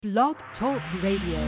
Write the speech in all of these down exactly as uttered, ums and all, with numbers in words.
Blog Talk Radio.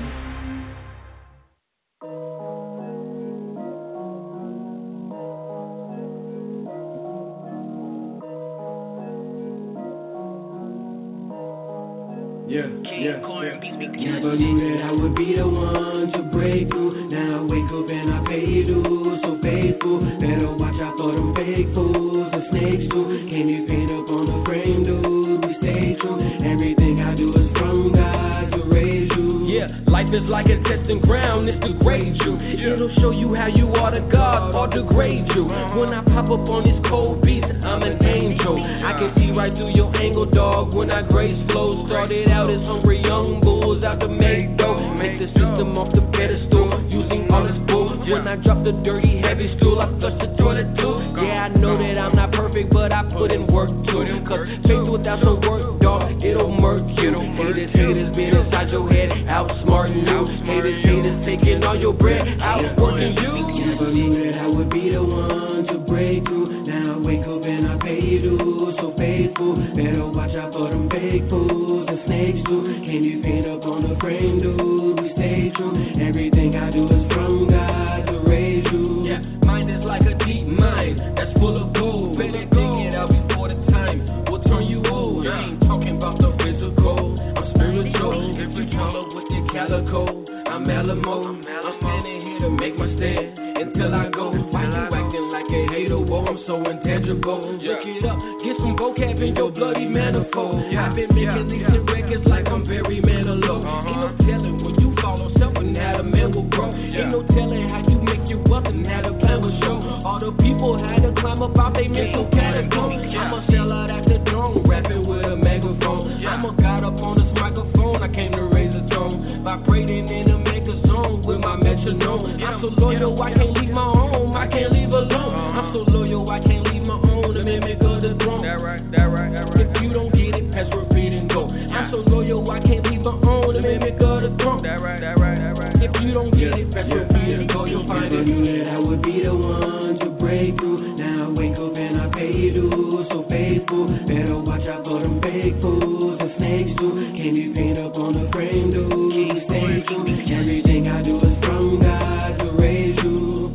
Yeah, yeah, yeah. Never knew that I would be the one to break through. Now I wake up and I pay dues. So faithful, better watch out for them fake fools. The snakes too, can't be pinned up on the frame, dude. We stay true. Everything I do is from God to raise you. Yeah, life is like a testing ground. It's to grade you. It'll show you how you are to God or degrade you. When I pop up on this cold beat, I'm an angel. I can see right through your angle, dog. When I grace flow, started out as hungry young bulls out to make dough. Make the system off the pedestal, using all this bull. When I drop the dirty, heavy stool, I flush the toilet too. Yeah, I know that I'm not perfect, but I put in work too. Cause faith without some work, dog, it'll murk you. Haters, haters, been inside your head, outsmarting you. Haters, haters, taking all your bread, outworking you. Never knew that I would be the one to break through. Now I wake up and I pay dues. So faithful, better watch out for them fake fools. The snakes too, can't be pinned up on the frame, dude. We stay true. Everything I do is from God to raise you. Yeah, mine is like a deep mine that's full of gold. Better dig it out before the time will turn you old. I ain't talking about the physical, I'm spiritual. If you follow with the calico, I'm Alamo. I'm standing here to make my stand until I go. Why you acting like a hater? Whoa, I'm so intangible. Look it up, get some vocab in your bloody manifold. I've been making these hit records like I'm very Manilow. Ain't no telling when you follow self and how the man will grow. Ain't no telling how you make your wealth and how the plan will show. All the people had to climb up out they mental catacomb. I'm a sellout at the dome, rapping with a megaphone. I'm a god up on this microphone, I came to raise a tone. Vibrating in the maker zone with my metronome. I'm so loyal, I can't leave my home, I can't leave alone. I'm so loyal, I can't leave my own, the mimic of the throne. That right, that right, that right. If you don't get it, pass, repeat, and go. I'm so loyal, I can't leave my own, the mimic of the throne. That right, that right, that right. If you don't get it, pass, repeat, and go, you'll find Never it. knew that I would be the one to break through. Now I wake up and I pay dues. So faithful, better watch out for them fake fools. The snakes too, can't be pinned up on the frame, dude. Stay true. Everything I do is from God to raise you.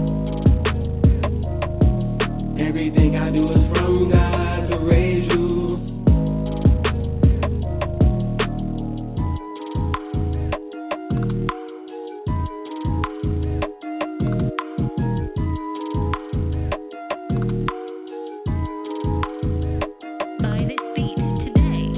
Everything I do is from God to raise you. Buy this beat today.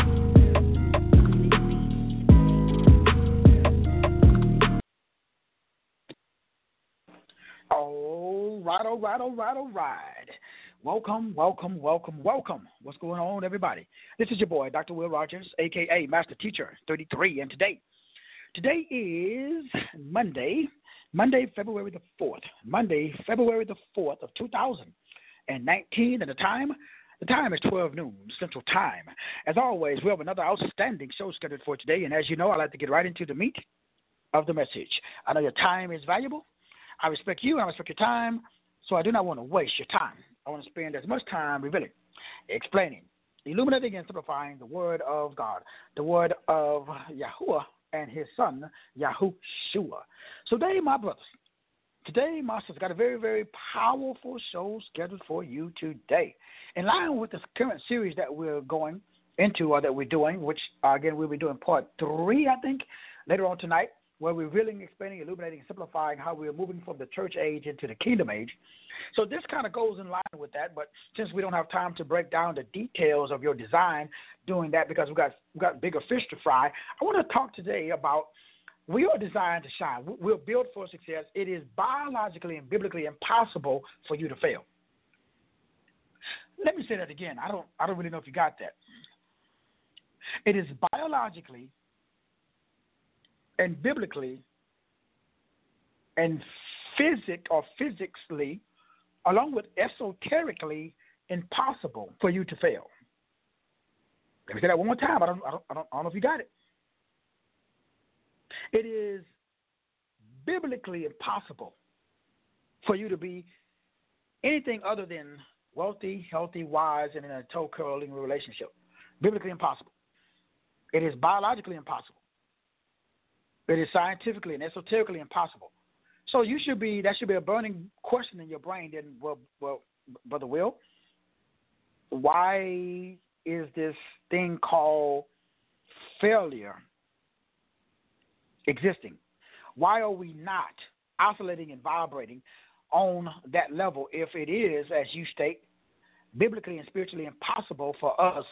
All right, all right, all right, all right. Welcome, welcome, welcome, welcome. What's going on, everybody? This is your boy, Doctor Will Rogers, a k a. Master Teacher thirty-three, and today, today is Monday, Monday, February the fourth, Monday, February the fourth of two thousand nineteen, and the time, the time is twelve noon Central Time. As always, we have another outstanding show scheduled for today, and as you know, I like to get right into the meat of the message. I know your time is valuable. I respect you, and I respect your time, so I do not want to waste your time. I want to spend as much time revealing, explaining, illuminating, and simplifying the word of God, the word of Yahuwah and his son, Yahushua. So today, my brothers, today, my sisters, got a very, very powerful show scheduled for you today. In line with this current series that we're going into, or that we're doing, which, uh, again, we'll be doing part three, I think, later on tonight, where we're revealing, explaining, illuminating, simplifying how we're moving from the church age into the kingdom age. So this kind of goes in line with that, but since we don't have time to break down the details of your design doing that because we've got, we've got bigger fish to fry, I want to talk today about we are designed to shine. We're built for success. It is biologically and biblically impossible for you to fail. Let me say that again. I don't, I don't really know if you got that. It is biologically and biblically and physic or physically, along with esoterically, impossible for you to fail. Let me say that one more time. I don't, I don't, I don't, I don't know if you got it. It is biblically impossible for you to be anything other than wealthy, healthy, wise, and in a toe-curling relationship. Biblically impossible. It is biologically impossible. It is scientifically and esoterically impossible. So you should be that should be a burning question in your brain. Then, well, well, Brother Will, why is this thing called failure existing? Why are we not oscillating and vibrating on that level if it is, as you state, biblically and spiritually impossible for us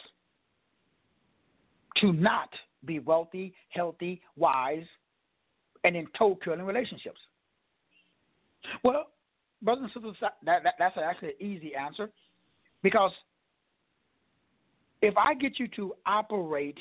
to not be wealthy, healthy, wise, and in toe-curling relationships? Well, brothers and sisters, that, that, that's actually an easy answer, because if I get you to operate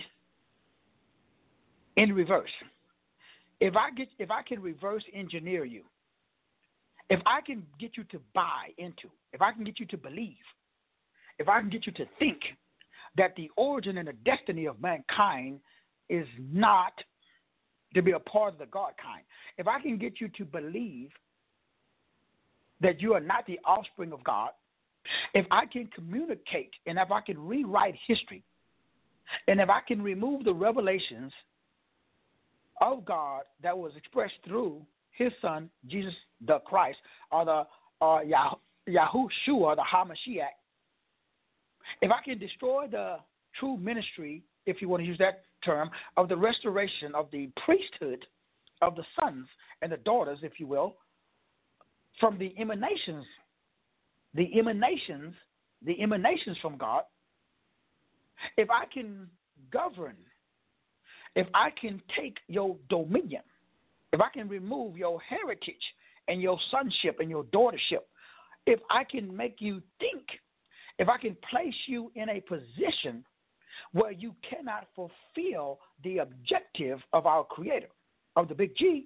in reverse, if I get, if I can reverse engineer you, if I can get you to buy into, if I can get you to believe, if I can get you to think that the origin and the destiny of mankind is not to be a part of the God kind, if I can get you to believe that you are not the offspring of God, if I can communicate and if I can rewrite history, and if I can remove the revelations of God that was expressed through his son, Jesus the Christ, or the or Yah, Yahushua, the HaMashiach, if I can destroy the true ministry, if you want to use that term, of the restoration of the priesthood of the sons and the daughters, if you will, from the emanations, the emanations, the emanations from God, if I can govern, if I can take your dominion, if I can remove your heritage and your sonship and your daughtership, if I can make you think, if I can place you in a position where you cannot fulfill the objective of our Creator, of the big G,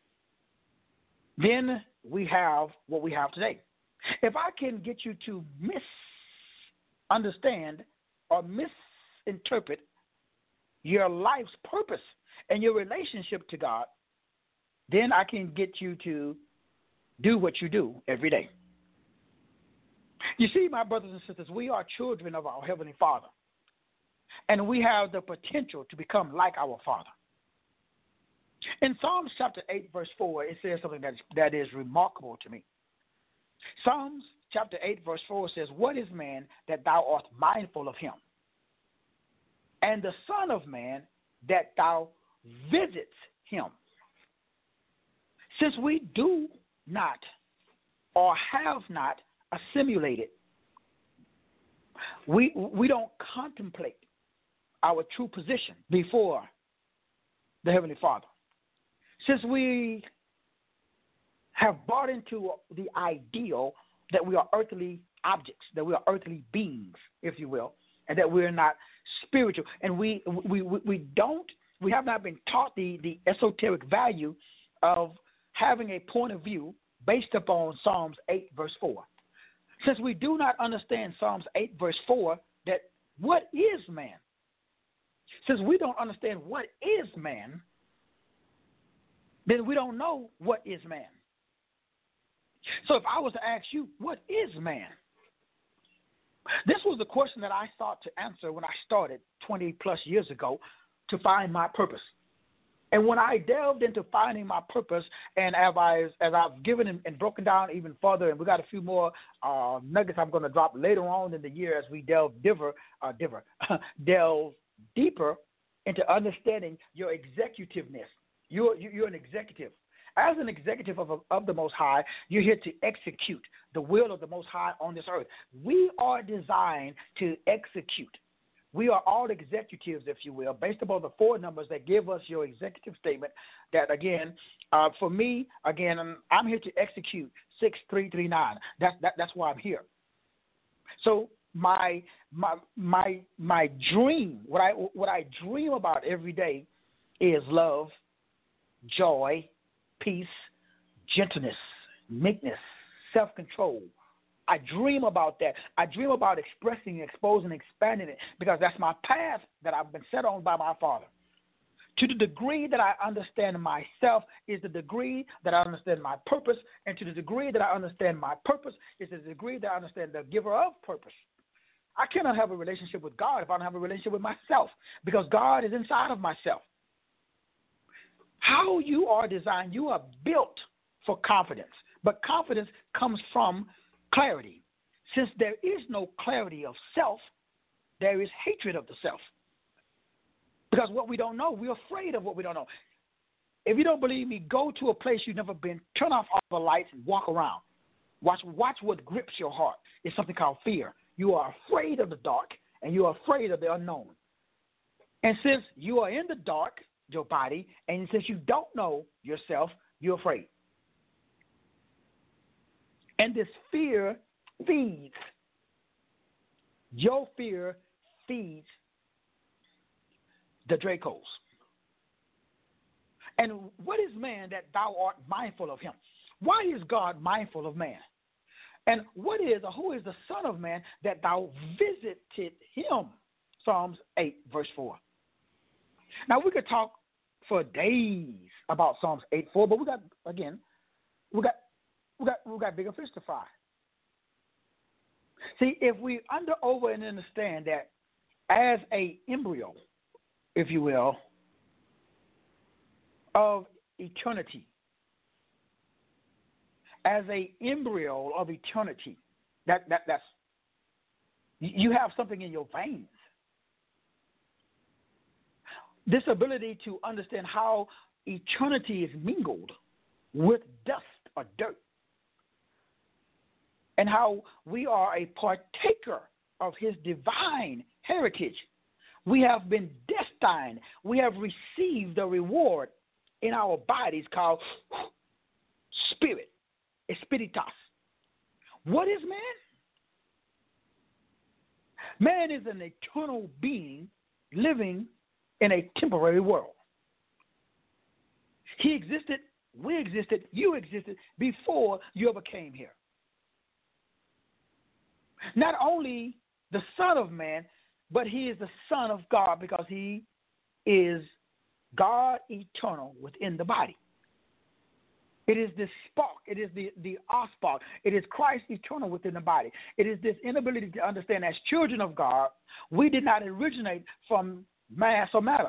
then we have what we have today. If I can get you to misunderstand or misinterpret your life's purpose and your relationship to God, then I can get you to do what you do every day. You see, my brothers and sisters, we are children of our Heavenly Father, and we have the potential to become like our Father. In Psalms chapter eight, verse four, it says something that is, that is remarkable to me. Psalms chapter eight, verse four says, "What is man that thou art mindful of him? And the Son of Man that thou visits him." Since we do not or have not assimilated, we we don't contemplate our true position before the Heavenly Father. Since we have bought into the ideal that we are earthly objects, that we are earthly beings, if you will, and that we're not spiritual, and we we we, we don't we have not been taught the, the esoteric value of having a point of view based upon Psalms eight, verse four. Since we do not understand Psalms eight, verse four, that what is man? Since we don't understand what is man, then we don't know what is man. So if I was to ask you, what is man? This was the question that I sought to answer when I started twenty plus years ago to find my purpose. And when I delved into finding my purpose, and as, I, as I've given and, and broken down even further, and we got a few more uh, nuggets I'm going to drop later on in the year as we delve diver, uh, diver, delve deeper into understanding your executiveness. You're, you're an executive. As an executive of, of the Most High, you're here to execute the will of the Most High on this earth. We are designed to execute. We are all executives, if you will, based upon the four numbers that give us your executive statement that, again, uh, for me, again, I'm, I'm here to execute six three three nine. That's, that, that's why I'm here. So my my my my dream, what I what I dream about every day is love, joy, peace, gentleness, meekness, self-control. I dream about that. I dream about expressing, exposing, expanding it because that's my path that I've been set on by my Father. To the degree that I understand myself is the degree that I understand my purpose, and to the degree that I understand my purpose is the degree that I understand the giver of purpose. I cannot have a relationship with God if I don't have a relationship with myself because God is inside of myself. how you are designed, you are built for confidence. But confidence comes from clarity. Since there is no clarity of self, there is hatred of the self. Because what we don't know, we're afraid of what we don't know. If you don't believe me, go to a place you've never been, turn off all the lights and walk around. Watch, watch what grips your heart. It's something called fear. You are afraid of the dark, and you are afraid of the unknown. And since you are in the dark, your body, and since you don't know yourself, you're afraid. And this fear feeds. Your fear feeds the Dracos. And what is man that thou art mindful of him? Why is God mindful of man? And what is or who is the Son of Man that thou visited him? Psalms eight, verse four. Now we could talk for days about Psalms eight, four, but we got again, we got we got we got bigger fish to fry. See, if we under over and understand that as a embryo, if you will, of eternity, as a embryo of eternity, that, that that's you have something in your veins. This ability to understand how eternity is mingled with dust or dirt, and how we are a partaker of his divine heritage. We have been destined. We have received a reward in our bodies called spirit, espiritas. What is man? Man is an eternal being living in a temporary world. He existed, we existed, you existed before you ever came here. Not only the Son of Man, but he is the Son of God because he is God eternal within the body. It is this spark. It is the, the spark. It is Christ eternal within the body. It is this inability to understand as children of God, we did not originate from mass or matter.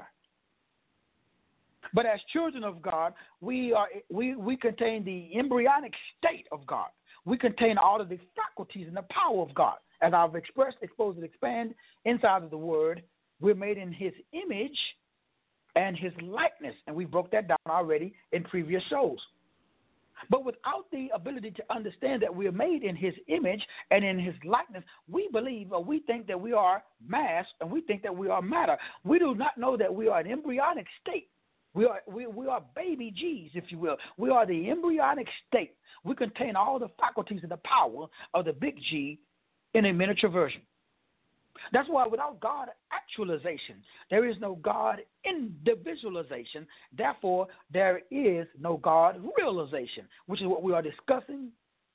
But as children of God, we are we, we contain the embryonic state of God. We contain all of the faculties and the power of God. As I've expressed, exposed, and expand inside of the Word, we're made in his image and his likeness. And we broke that down already in previous shows. But without the ability to understand that we are made in his image and in his likeness, we believe or we think that we are mass and we think that we are matter. We do not know that we are an embryonic state. We are we, we are baby G's, if you will. We are the embryonic state. We contain all the faculties and the power of the big G in a miniature version. That's why without God actualization, there is no God individualization. Therefore, there is no God realization, which is what we are discussing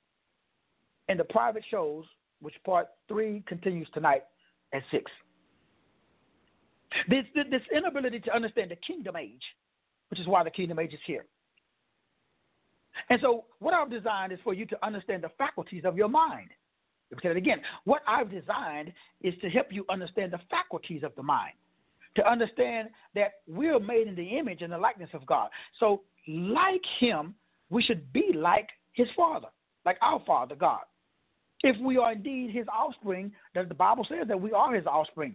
in the private shows, which part three continues tonight at six. This, this inability to understand the kingdom age, which is why the kingdom age is here. And so what I've designed is for you to understand the faculties of your mind. Let me say that again. What I've designed is to help you understand the faculties of the mind, to understand that we're made in the image and the likeness of God. So like him, we should be like his Father, like our Father, God. If we are indeed his offspring, that the Bible says that we are his offspring.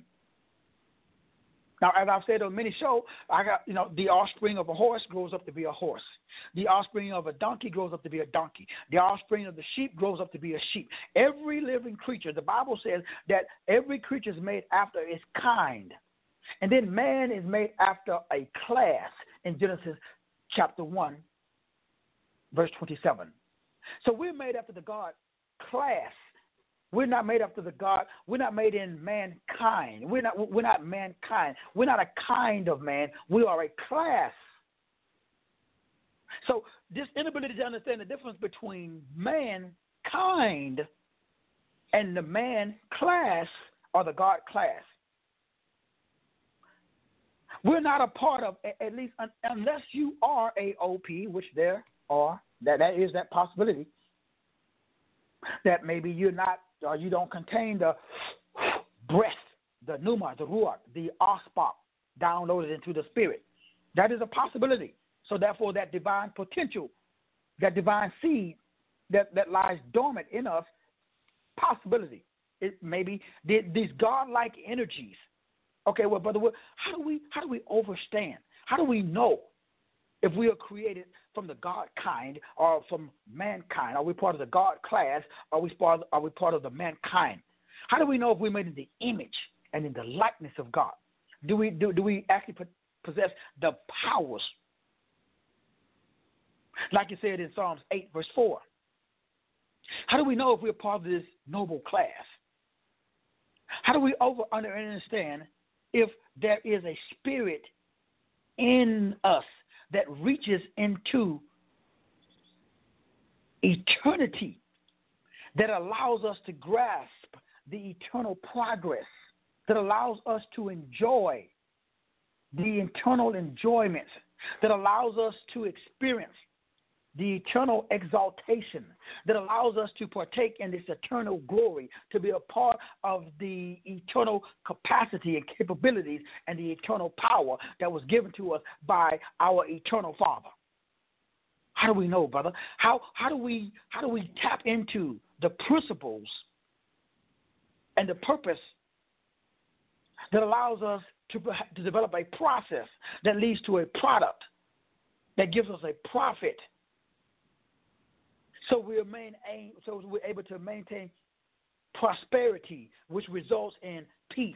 Now, as I've said on many shows, I got, you know, the offspring of a horse grows up to be a horse. The offspring of a donkey grows up to be a donkey. The offspring of the sheep grows up to be a sheep. Every living creature, the Bible says that every creature is made after its kind. And then man is made after a class in Genesis chapter one, verse twenty-seven. So we're made after the God class. We're not made after the God. We're not made in mankind. We're not. We're not mankind. We're not a kind of man. We are a class. So this inability to understand the difference between mankind and the man class or the God class. We're not a part of, at least unless you are a O P, which there are. That that is that possibility. That maybe you're not. Or you don't contain the breath, the pneuma, the ruach, the ospak downloaded into the spirit. That is a possibility. So therefore, that divine potential, that divine seed that, that lies dormant in us, possibility, it maybe these godlike energies. Okay, well, brother, how do we how do we understand? How do we know if we are created from the God kind or from mankind? Are we part of the God class? Are we part? Are we part of the mankind? How do we know if we're made in the image and in the likeness of God? Do we do, do we actually possess the powers? Like you said in Psalms eight, verse four. How do we know if we're part of this noble class? How do we over understand if there is a spirit in us that reaches into eternity, that allows us to grasp the eternal progress, that allows us to enjoy the eternal enjoyment, that allows us to experience the eternal exaltation, that allows us to partake in this eternal glory, to be a part of the eternal capacity and capabilities and the eternal power that was given to us by our eternal Father? How do we know, brother? How how do we how do we tap into the principles and the purpose that allows us to, to develop a process that leads to a product that gives us a profit? So we remain aim, so we're able to maintain prosperity, which results in peace.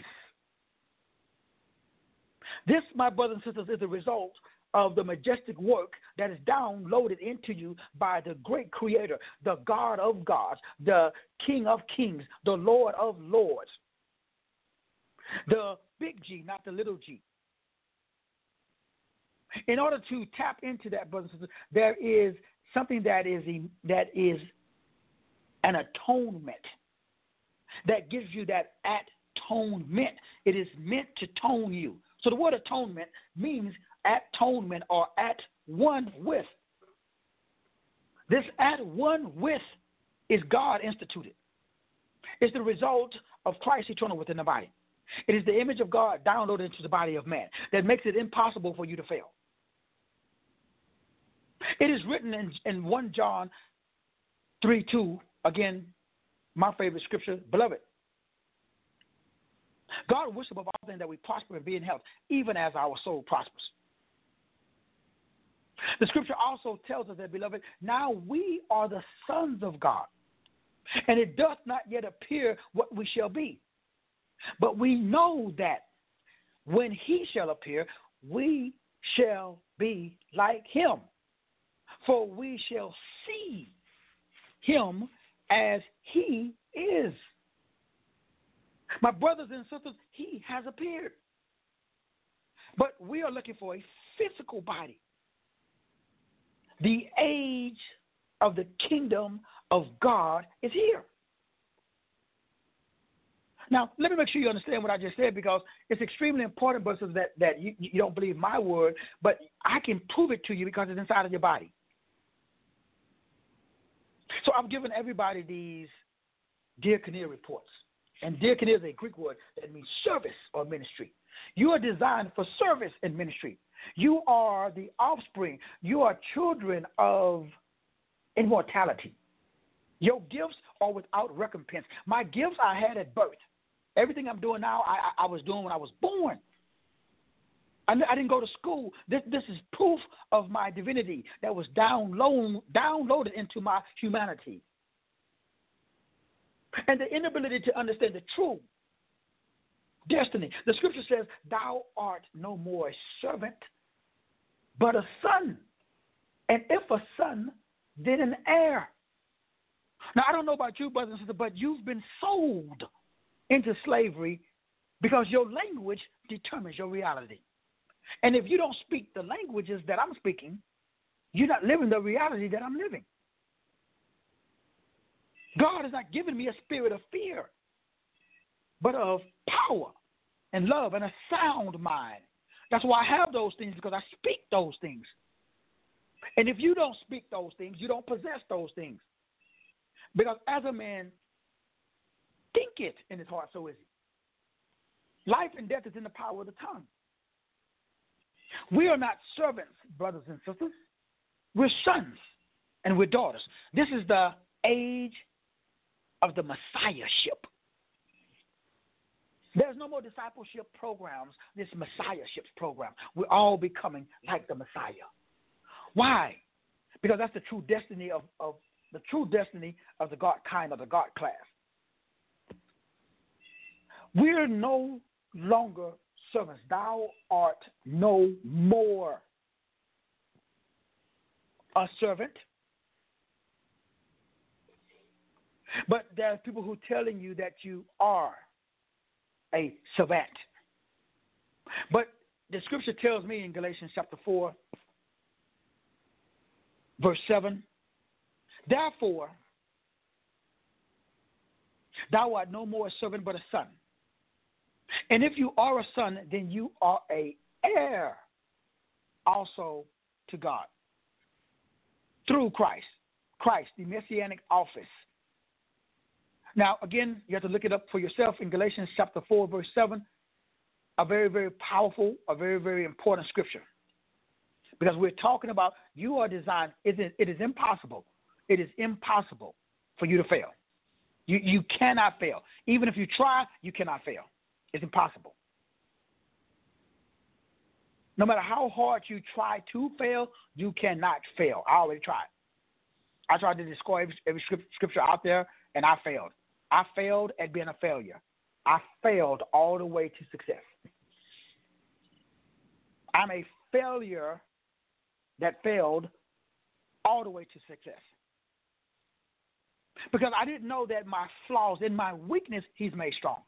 This, my brothers and sisters, is the result of the majestic work that is downloaded into you by the great Creator, the God of gods, the King of kings, the Lord of lords. The big G, not the little g. In order to tap into that, brothers and sisters, there is something that is that is an atonement that gives you that atonement. It is meant to tone you. So the word atonement means atonement or at one with. This at one with is God instituted. It's the result of Christ eternal within the body. It is the image of God downloaded into the body of man that makes it impossible for you to fail. It is written in, in First John three two, again, my favorite scripture, beloved. God wishes above all things that we prosper and be in health, even as our soul prospers. The scripture also tells us that, beloved, now we are the sons of God, and it doth not yet appear what we shall be. But we know that when he shall appear, we shall be like him. For we shall see him as he is. My brothers and sisters, he has appeared. But we are looking for a physical body. The age of the kingdom of God is here. Now, let me make sure you understand what I just said, because it's extremely important, brothers, that, that you, you don't believe my word, but I can prove it to you because it's inside of your body. So I've given everybody these diakonia reports. And diakonia is a Greek word that means service or ministry. You are designed for service and ministry. You are the offspring. You are children of immortality. Your gifts are without recompense. My gifts I had at birth. Everything I'm doing now, I, I was doing when I was born. I, I didn't go to school. This, this is proof of my divinity that was download, downloaded into my humanity. And the inability to understand the true destiny. The scripture says, thou art no more a servant, but a son. And if a son, then an heir. Now, I don't know about you, brothers and sisters, but you've been sold into slavery because your language determines your reality. And if you don't speak the languages that I'm speaking, you're not living the reality that I'm living. God has not given me a spirit of fear, but of power and love and a sound mind. That's why I have those things, because I speak those things. And if you don't speak those things, you don't possess those things. Because as a man thinketh in his heart, so is he. Life and death is in the power of the tongue. We are not servants, brothers and sisters. We're sons and we're daughters. This is the age of the Messiahship. There's no more discipleship programs, this Messiahship program. We're all becoming like the Messiah. Why? Because that's the true destiny of, of the true destiny of the God kind of the God class. We're no longer servants. Thou art no more a servant. But there are people who are telling you that you are a servant. But the scripture tells me in Galatians chapter four, verse seven, therefore, thou art no more a servant but a son. And if you are a son, then you are a heir also to God through Christ. Christ, the messianic office. Now, again, you have to look it up for yourself in Galatians chapter four, verse seven, a very, very powerful, a very, very important scripture. Because we're talking about you are designed, it is, it is impossible. It is impossible for you to fail. You, you cannot fail. Even if you try, you cannot fail. It's impossible. No matter how hard you try to fail, you cannot fail. I already tried. I tried to destroy every, every scripture out there, and I failed. I failed at being a failure. I failed all the way to success. I'm a failure that failed all the way to success. Because I didn't know that my flaws, in my weakness, he's made strong.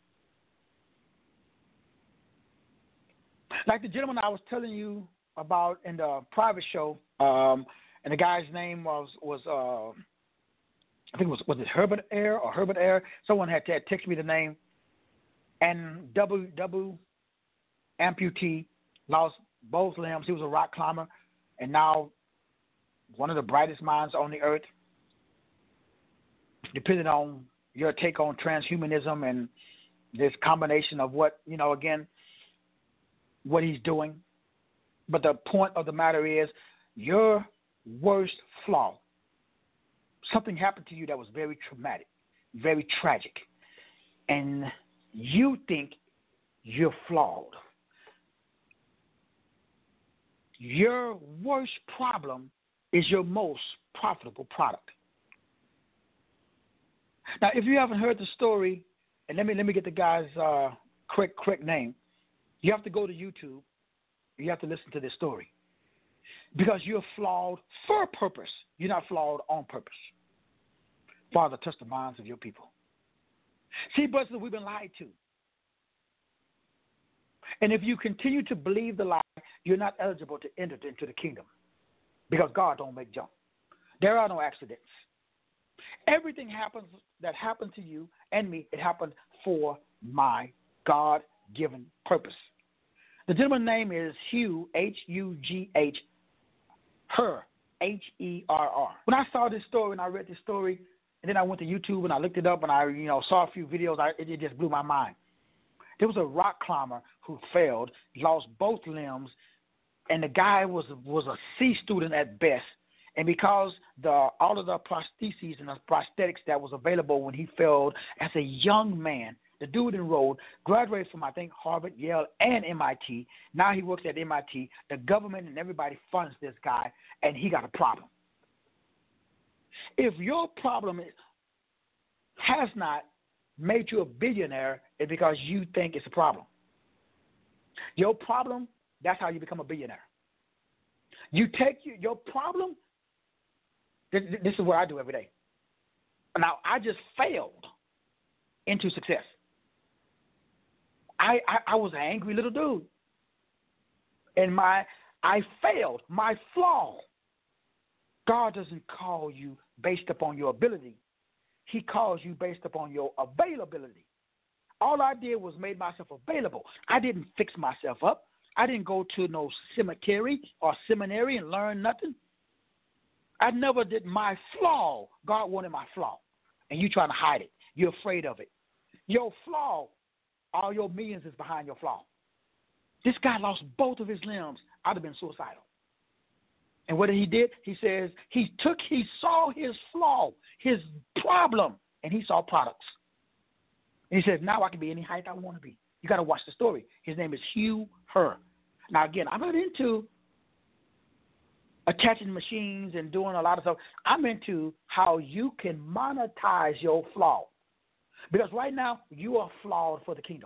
Like the gentleman I was telling you about in the private show, um, and the guy's name was, was uh, I think it was, was it Herbert Air or Herbert Air? Someone had, had texted me the name. And double, double amputee, lost both limbs. He was a rock climber, and now one of the brightest minds on the earth. Depending on your take on transhumanism and this combination of what, you know, again, what he's doing. But the point of the matter is your worst flaw, something happened to you that was very traumatic, very tragic, and you think you're flawed. Your worst problem is your most profitable product. Now, if you haven't heard the story, and let me let me get the guy's uh, correct correct name, you have to go to YouTube. You have to listen to this story. Because you're flawed for a purpose. You're not flawed on purpose. Father, touch the minds of your people. See, brothers, we've been lied to. And if you continue to believe the lie, you're not eligible to enter into the kingdom. Because God don't make junk. There are no accidents. Everything happens that happened to you and me, it happened for my God-given purpose. The gentleman's name is Hugh, H U G H, Her, H E R R. When I saw this story and I read this story, and then I went to YouTube and I looked it up and I, you know, saw a few videos, I, it, it just blew my mind. There was a rock climber who failed, lost both limbs, and the guy was was a C student at best. And because the all of the prostheses and the prosthetics that was available when he failed as a young man, the dude enrolled, graduated from, I think, Harvard, Yale, and M I T. Now he works at M I T. The government and everybody funds this guy, and he got a problem. If your problem is, has not made you a billionaire, it's because you think it's a problem. Your problem, that's how you become a billionaire. You take your, your problem, this, this is what I do every day. Now, I just failed into success. I, I, I was an angry little dude. And my I failed. My flaw. God doesn't call you based upon your ability. He calls you based upon your availability. All I did was made myself available. I didn't fix myself up. I didn't go to no cemetery or seminary and learn nothing. I never did my flaw. God wanted my flaw. And you trying to hide it. You're afraid of it. Your flaw, all your millions is behind your flaw. This guy lost both of his limbs. I'd have been suicidal. And what he did, he says, he took, he saw his flaw, his problem, and he saw products. And he says, now I can be any height I want to be. You got to watch the story. His name is Hugh Herr. Now, again, I'm not into attaching machines and doing a lot of stuff. I'm into how you can monetize your flaw. Because right now, you are flawed for the kingdom.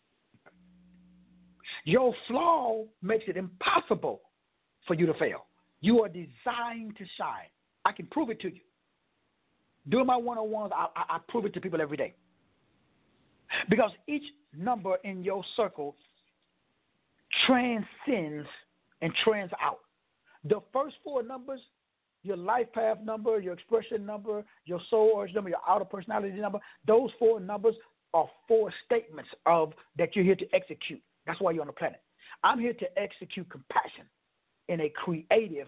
Your flaw makes it impossible for you to fail. You are designed to shine. I can prove it to you. Doing my one-on-ones, I, I, I prove it to people every day. Because each number in your circle transcends and trends out. The first four numbers, your life path number, your expression number, your soul urge number, your outer personality number, those four numbers are four statements of that you're here to execute. That's why you're on the planet. I'm here to execute compassion in a creative,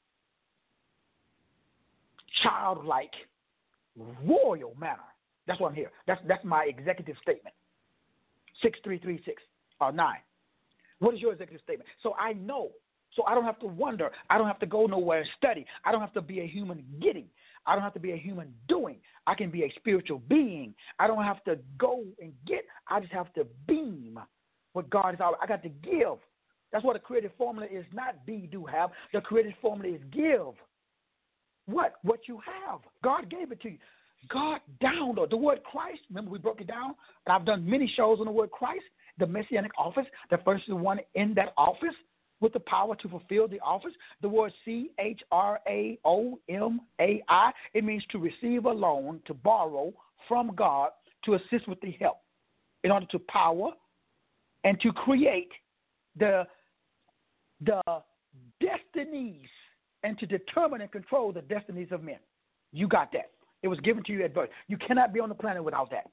childlike, royal manner. That's why I'm here. That's that's my executive statement. Six three three six or nine. What is your executive statement? So I know. So I don't have to wonder. I don't have to go nowhere and study. I don't have to be a human getting. I don't have to be a human doing. I can be a spiritual being. I don't have to go and get. I just have to beam what God is all. I got to give. That's what a creative formula is. Not be, do, have. The creative formula is give. What? What you have. God gave it to you. God downloaded the word Christ. Remember we broke it down? And I've done many shows on the word Christ, the Messianic office, the first one in that office with the power to fulfill the office. The word C H R A O M A I, it means to receive a loan, to borrow from God, to assist with the help in order to power and to create the, the destinies and to determine and control the destinies of men. You got that. It was given to you at birth. You cannot be on the planet without that.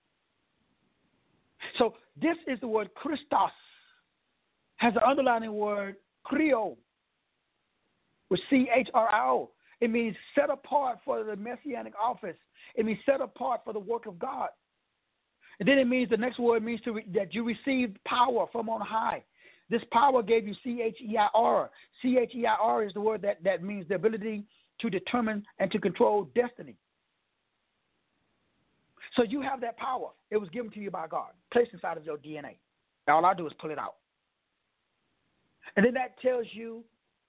So this is the word Christos. Has the underlining word Chrio, with C H R I O. It means set apart for the Messianic office. It means set apart for the work of God. And then it means, the next word means to re, that you received power from on high. This power gave you C H E I R. C H E I R is the word that, that means the ability to determine and to control destiny. So you have that power. It was given to you by God, placed inside of your D N A. All I do is pull it out. And then that tells you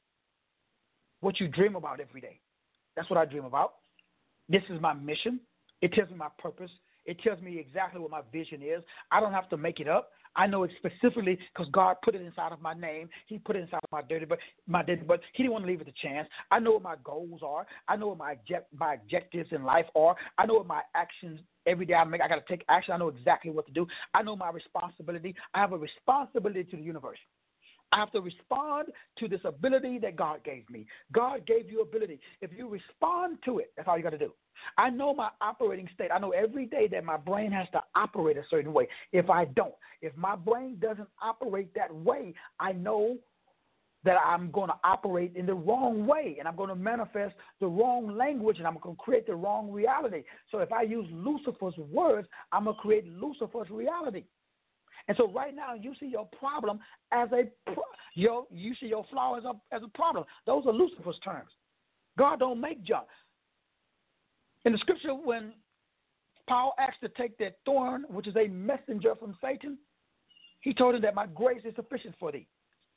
what you dream about every day. That's what I dream about. This is my mission. It tells me my purpose. It tells me exactly what my vision is. I don't have to make it up. I know it specifically because God put it inside of my name. He put it inside of my dirty, but my dirty, but He didn't want to leave it to chance. I know what my goals are. I know what my object, my objectives in life are. I know what my actions every day I make. I got to take action. I know exactly what to do. I know my responsibility. I have a responsibility to the universe. I have to respond to this ability that God gave me. God gave you ability. If you respond to it, that's all you got to do. I know my operating state. I know every day that my brain has to operate a certain way. If I don't, if my brain doesn't operate that way, I know that I'm going to operate in the wrong way, and I'm going to manifest the wrong language, and I'm going to create the wrong reality. So if I use Lucifer's words, I'm going to create Lucifer's reality. And so right now you see your problem as a pro- your you see your flaw as a as a problem. Those are Lucifer's terms. God don't make junk. In the scripture, when Paul asked to take that thorn, which is a messenger from Satan, he told him that my grace is sufficient for thee.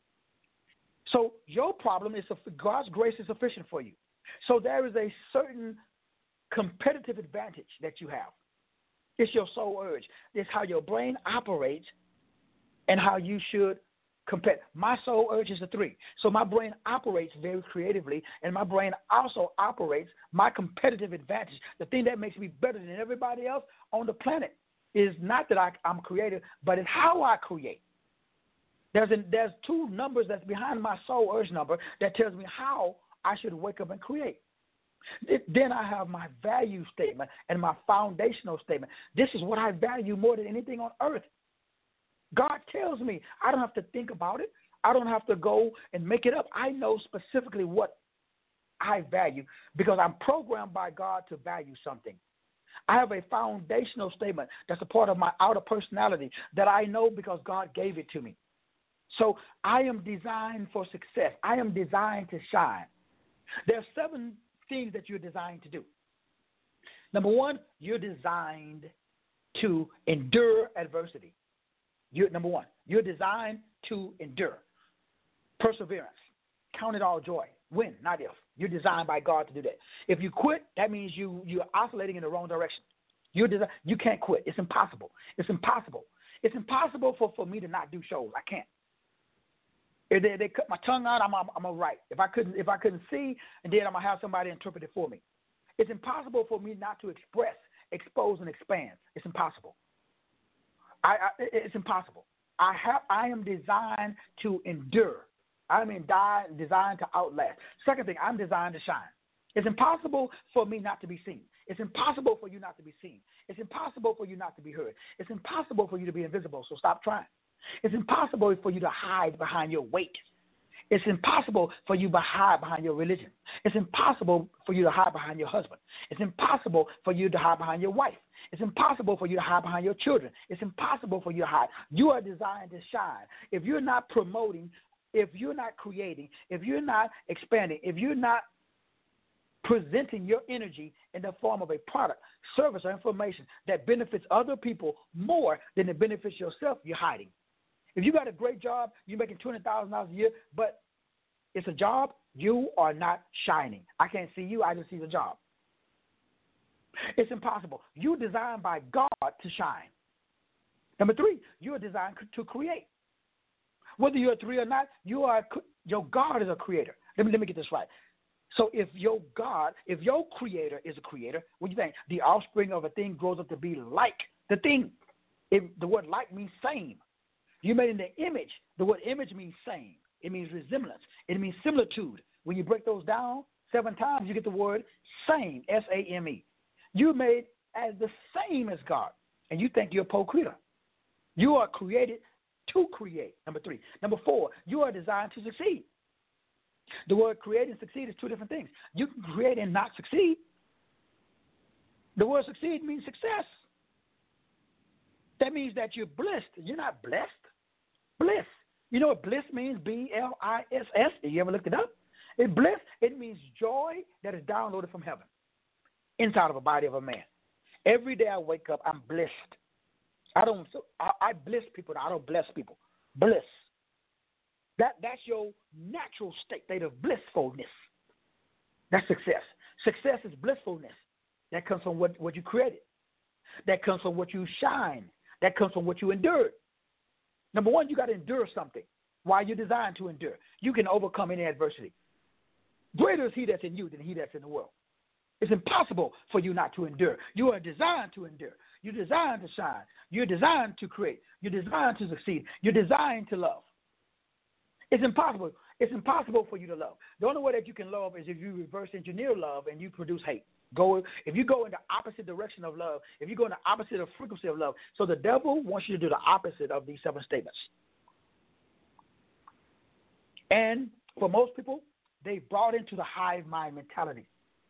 So your problem is God's grace is sufficient for you. So there is a certain competitive advantage that you have. It's your soul urge. It's how your brain operates and how you should compete. My soul urge is a three. So my brain operates very creatively, and my brain also operates my competitive advantage. The thing that makes me better than everybody else on the planet is not that I, I'm creative, but it's how I create. There's, a, there's two numbers that's behind my soul urge number that tells me how I should wake up and create. Then I have my value statement and my foundational statement. This is what I value more than anything on earth. God tells me I don't have to think about it. I don't have to go and make it up. I know specifically what I value because I'm programmed by God to value something. I have a foundational statement that's a part of my outer personality that I know because God gave it to me. So I am designed for success. I am designed to shine. There are seven things that you're designed to do. Number one, you're designed to endure adversity. You're, number one, you're designed to endure. Perseverance. Count it all joy. When, not if. You're designed by God to do that. If you quit, that means you, you're oscillating in the wrong direction. You're desi- you can't quit. It's impossible. It's impossible. It's impossible for, for me to not do shows. I can't. If they, they cut my tongue out, I'm, I'm, I'm all right. If I couldn't, if I couldn't see, and then I'm gonna have somebody interpret it for me. It's impossible for me not to express, expose, and expand. It's impossible. I, I it's impossible. I have. I am designed to endure. I'm in die, designed to outlast. Second thing, I'm designed to shine. It's impossible for me not to be seen. It's impossible for you not to be seen. It's impossible for you not to be heard. It's impossible for you to be invisible. So stop trying. It's impossible for you to hide behind your weight. It's impossible for you to hide behind your religion. It's impossible for you to hide behind your husband. It's impossible for you to hide behind your wife. It's impossible for you to hide behind your children. It's impossible for you to hide. You are designed to shine. If you're not promoting, if you're not creating, if you're not expanding, if you're not presenting your energy in the form of a product, service, or information that benefits other people more than it benefits yourself, you're hiding. If you got a great job, you're making two hundred thousand dollars a year, but it's a job, you are not shining. I can't see you, I just see the job. It's impossible. You're designed by God to shine. Number three, you're designed to create. Whether you're a three or not, you are your God is a creator. Let me let me get this right. So if your God, if your creator is a creator, what do you think? The offspring of a thing grows up to be like the thing. If the word like means same. You made in the image. The word image means same. It means resemblance. It means similitude. When you break those down seven times, you get the word same, S A M E. You made as the same as God, and you think you're a co-creator. You are created to create, number three. Number four, you are designed to succeed. The word create and succeed is two different things. You can create and not succeed. The word succeed means success. That means that you're blessed. You're not blessed. Bliss. You know what bliss means? B L I S S. Have you ever looked it up? It bliss, it means joy that is downloaded from heaven inside of a body of a man. Every day I wake up, I'm blessed. I don't. I, I bliss people. I don't bless people. Bliss. That that's your natural state, state of blissfulness. That's success. Success is blissfulness. That comes from what, what you created. That comes from what you shine. That comes from what you endured. Number one, you got to endure something. Why you're designed to endure. You can overcome any adversity. Greater is he that's in you than he that's in the world. It's impossible for you not to endure. You are designed to endure. You're designed to shine. You're designed to create. You're designed to succeed. You're designed to love. It's impossible. It's impossible for you to love. The only way that you can love is if you reverse engineer love and you produce hate. Go if you go in the opposite direction of love, if you go in the opposite of frequency of love. So the devil wants you to do the opposite of these seven statements. And for most people, they brought into the hive mind mentality.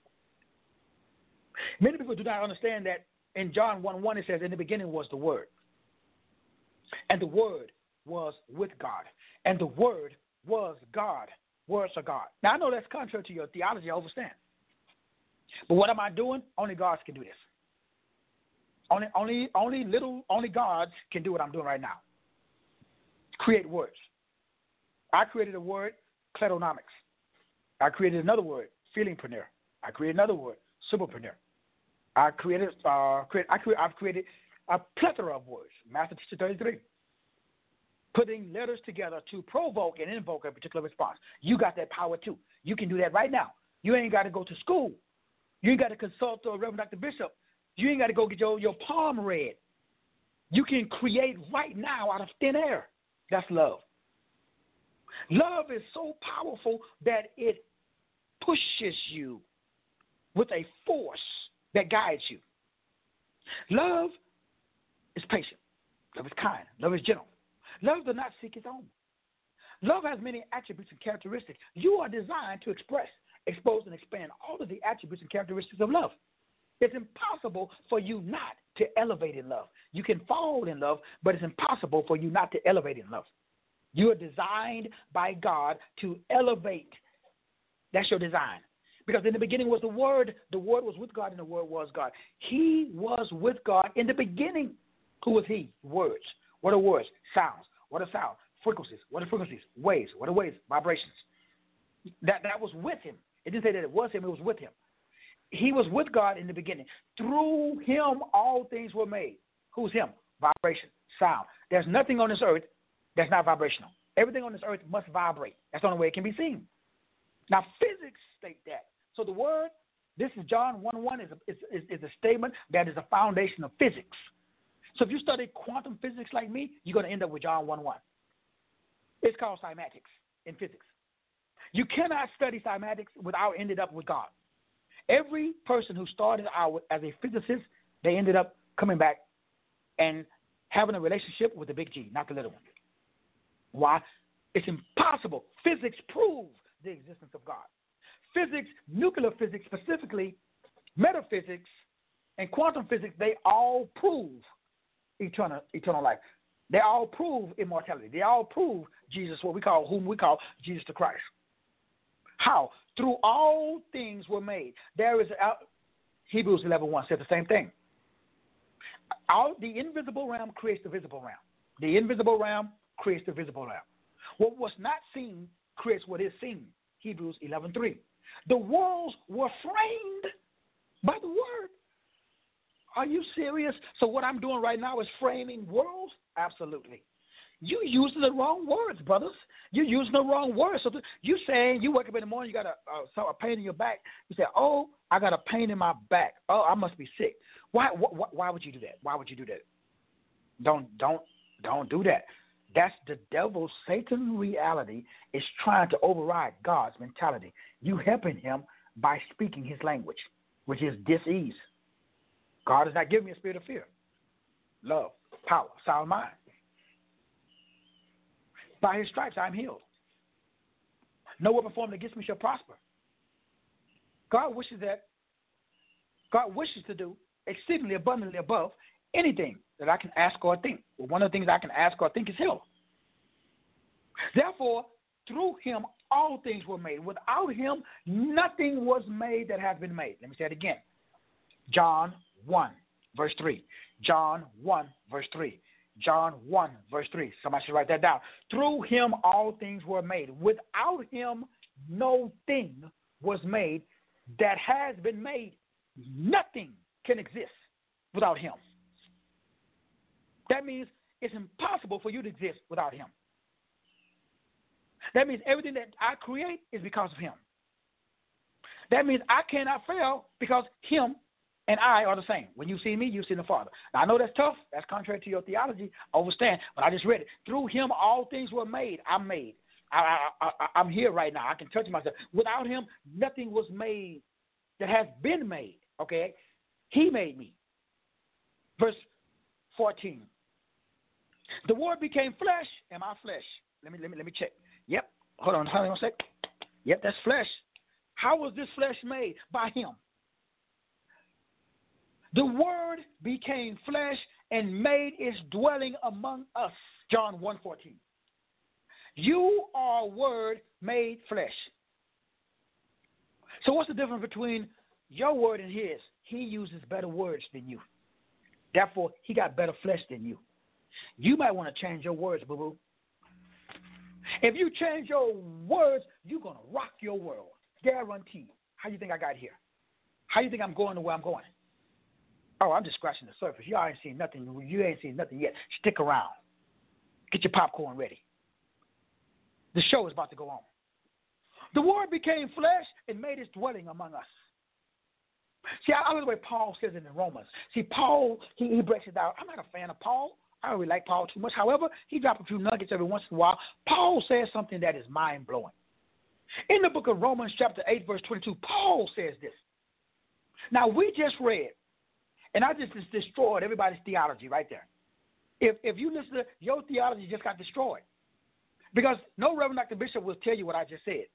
Many people do not understand that in John one one it says, in the beginning was the Word. And the Word was with God. And the Word was God. Words are God. Now, I know that's contrary to your theology, I understand. But what am I doing? Only gods can do this. Only, only, only little, only gods can do what I'm doing right now. Create words. I created a word, kledonomics. I created another word, feelingpreneur. I created another word, superpreneur. I created, uh, create, I create, I've created a plethora of words. Master Teacher thirty-three. Putting letters together to provoke and invoke a particular response. You got that power too. You can do that right now. You ain't got to go to school. You ain't got to consult uh, Reverend Doctor Bishop. You ain't got to go get your, your palm read. You can create right now out of thin air. That's love. Love is so powerful that it pushes you with a force that guides you. Love is patient. Love is kind. Love is gentle. Love does not seek its own. Love has many attributes and characteristics. You are designed to express, expose, and expand all of the attributes and characteristics of love. It's impossible for you not to elevate in love. You can fall in love, but it's impossible for you not to elevate in love. You are designed by God to elevate. That's your design. Because in the beginning was the Word. The Word was with God, and the Word was God. He was with God in the beginning. Who was He? Words. What are words? Sounds. What are sounds? Frequencies. What are frequencies? Waves. What are waves? Vibrations. That, that was with Him. It didn't say that it was Him. It was with Him. He was with God in the beginning. Through Him, all things were made. Who's Him? Vibration. Sound. There's nothing on this earth that's not vibrational. Everything on this earth must vibrate. That's the only way it can be seen. Now, physics state that. So the word, this is John one one, is a, is, is, is a statement that is a foundation of physics. So if you study quantum physics like me, you're going to end up with John one one. It's called cymatics in physics. You cannot study cymatics without ending up with God. Every person who started out as a physicist, they ended up coming back and having a relationship with the big G, not the little one. Why? It's impossible. Physics proves the existence of God. Physics, nuclear physics specifically, metaphysics, and quantum physics, they all prove eternal eternal life. They all prove immortality. They all prove Jesus, what we call, whom we call Jesus the Christ. How? Through all things were made. There is, uh, Hebrews eleven one said the same thing. All, the invisible realm creates the visible realm. The invisible realm creates the visible realm. What was not seen creates what is seen. Hebrews eleven three. The worlds were framed by the word. Are you serious? So what I'm doing right now is framing worlds? Absolutely. You using the wrong words, brothers. You're using the wrong words. So you saying you wake up in the morning, you got a, a, a pain in your back. You say, oh, I got a pain in my back. Oh, I must be sick. Why, why, why would you do that? Why would you do that? Don't, don't, don't do that. That's the devil, Satan reality is trying to override God's mentality. You helping him by speaking his language, which is dis-ease. God has not given me a spirit of fear, love, power, sound mind. By his stripes I am healed. No weapon formed against me shall prosper. God wishes that, God wishes to do exceedingly abundantly above anything that I can ask or think. Well, one of the things I can ask or think is healed. Therefore, through him, all things were made. Without him, nothing was made that has been made. Let me say it again. John one, verse three. John one, verse three. John one, verse three. Somebody should write that down. Through him, all things were made. Without him, no thing was made that has been made. Nothing can exist without him. That means it's impossible for you to exist without him. That means everything that I create is because of him. That means I cannot fail because him and I are the same. When you see me, you see the Father. Now, I know that's tough. That's contrary to your theology. I understand. But I just read it. Through him, all things were made. I'm made. I, I, I, I'm here right now. I can touch myself. Without him, nothing was made that has been made. Okay? He made me. Verse fourteen. The word became flesh, and my flesh. Let me let me let me check. Yep. Hold on, hold on a sec. Yep, that's flesh. How was this flesh made? By him. The word became flesh and made its dwelling among us. John one fourteen. You are word made flesh. So what's the difference between your word and his? He uses better words than you. Therefore, he got better flesh than you. You might want to change your words, boo-boo. If you change your words, you're going to rock your world. Guaranteed. How do you think I got here? How do you think I'm going to where I'm going? Oh, I'm just scratching the surface. Y'all ain't seen nothing. You ain't seen nothing yet. Stick around. Get your popcorn ready. The show is about to go on. The word became flesh and made its dwelling among us. See, I love the way Paul says it in Romans. See, Paul, he, he breaks it down. I'm not a fan of Paul. I don't really like Paul too much. However, he drops a few nuggets every once in a while. Paul says something that is mind-blowing. In the book of Romans chapter eight, verse twenty-two, Paul says this. Now, we just read, and I just, just destroyed everybody's theology right there. If if you listen to your theology, just got destroyed. Because no Reverend Doctor Bishop will tell you what I just said.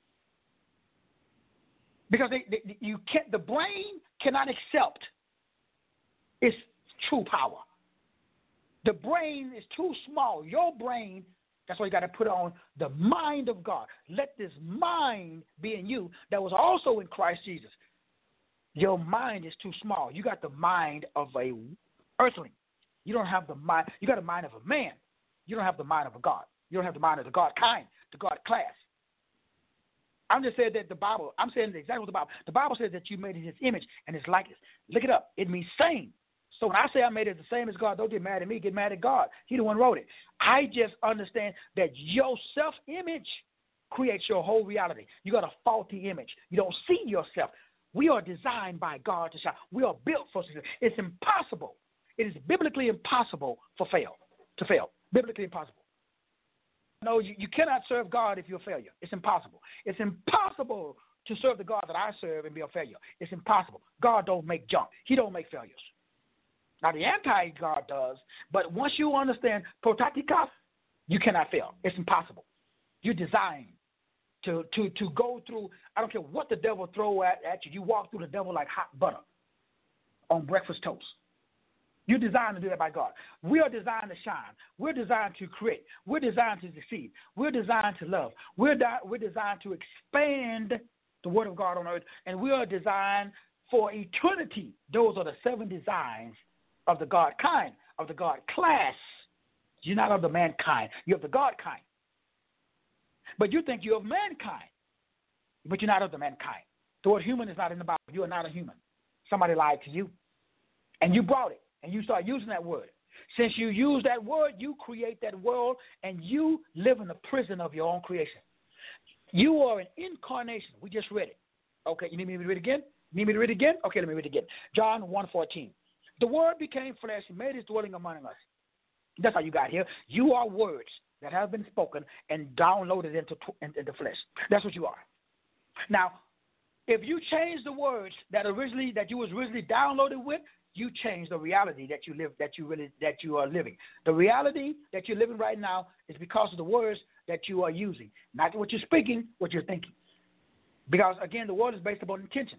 Because they, they, you can't, the brain cannot accept its true power. The brain is too small. Your brain That's why you got to put on the mind of God. Let this mind be in you that was also in Christ Jesus. Your mind is too small. You got the mind of a earthling. You don't have the mind. You got the mind of a man. You don't have the mind of a God. You don't have the mind of the God kind, the God class. I'm just saying that the Bible, I'm saying exactly what the Bible, the Bible says that you made in his image and his likeness. Look it up. It means same. So when I say I made it the same as God, don't get mad at me, get mad at God. He the one wrote it. I just understand that your self-image creates your whole reality. You got a faulty image. You don't see yourself. We are designed by God to shine. We are built for success. It's impossible. It is biblically impossible for fail, to fail. Biblically impossible. No, you, you cannot serve God if you're a failure. It's impossible. It's impossible to serve the God that I serve and be a failure. It's impossible. God don't make junk. He don't make failures. Now, the anti-God does, but once you understand protatika, you cannot fail. It's impossible. You're designed to, to, to go through, I don't care what the devil throw at, at you. You walk through the devil like hot butter on breakfast toast. You're designed to do that by God. We are designed to shine. We're designed to create. We're designed to succeed. We're designed to love. We're, di- we're designed to expand the word of God on earth, and we are designed for eternity. Those are the seven designs of the God kind, of the God class. You're not of the mankind. You're of the God kind. But you think you're of mankind, but you're not of the mankind. The word human is not in the Bible. You are not a human. Somebody lied to you, and you brought it, and you start using that word. Since you use that word, you create that world, and you live in the prison of your own creation. You are an incarnation. We just read it. Okay, you need me to read it again? You need me to read it again? Okay, let me read it again. John one fourteen. The word became flesh and made his dwelling among us. That's how you got here. You are words that have been spoken and downloaded into, into flesh. That's what you are. Now, if you change the words that originally that you was originally downloaded with, you change the reality that you live, that you really, that you are living. The reality that you're living right now is because of the words that you are using, not what you're speaking, what you're thinking. Because again, the world is based upon intention.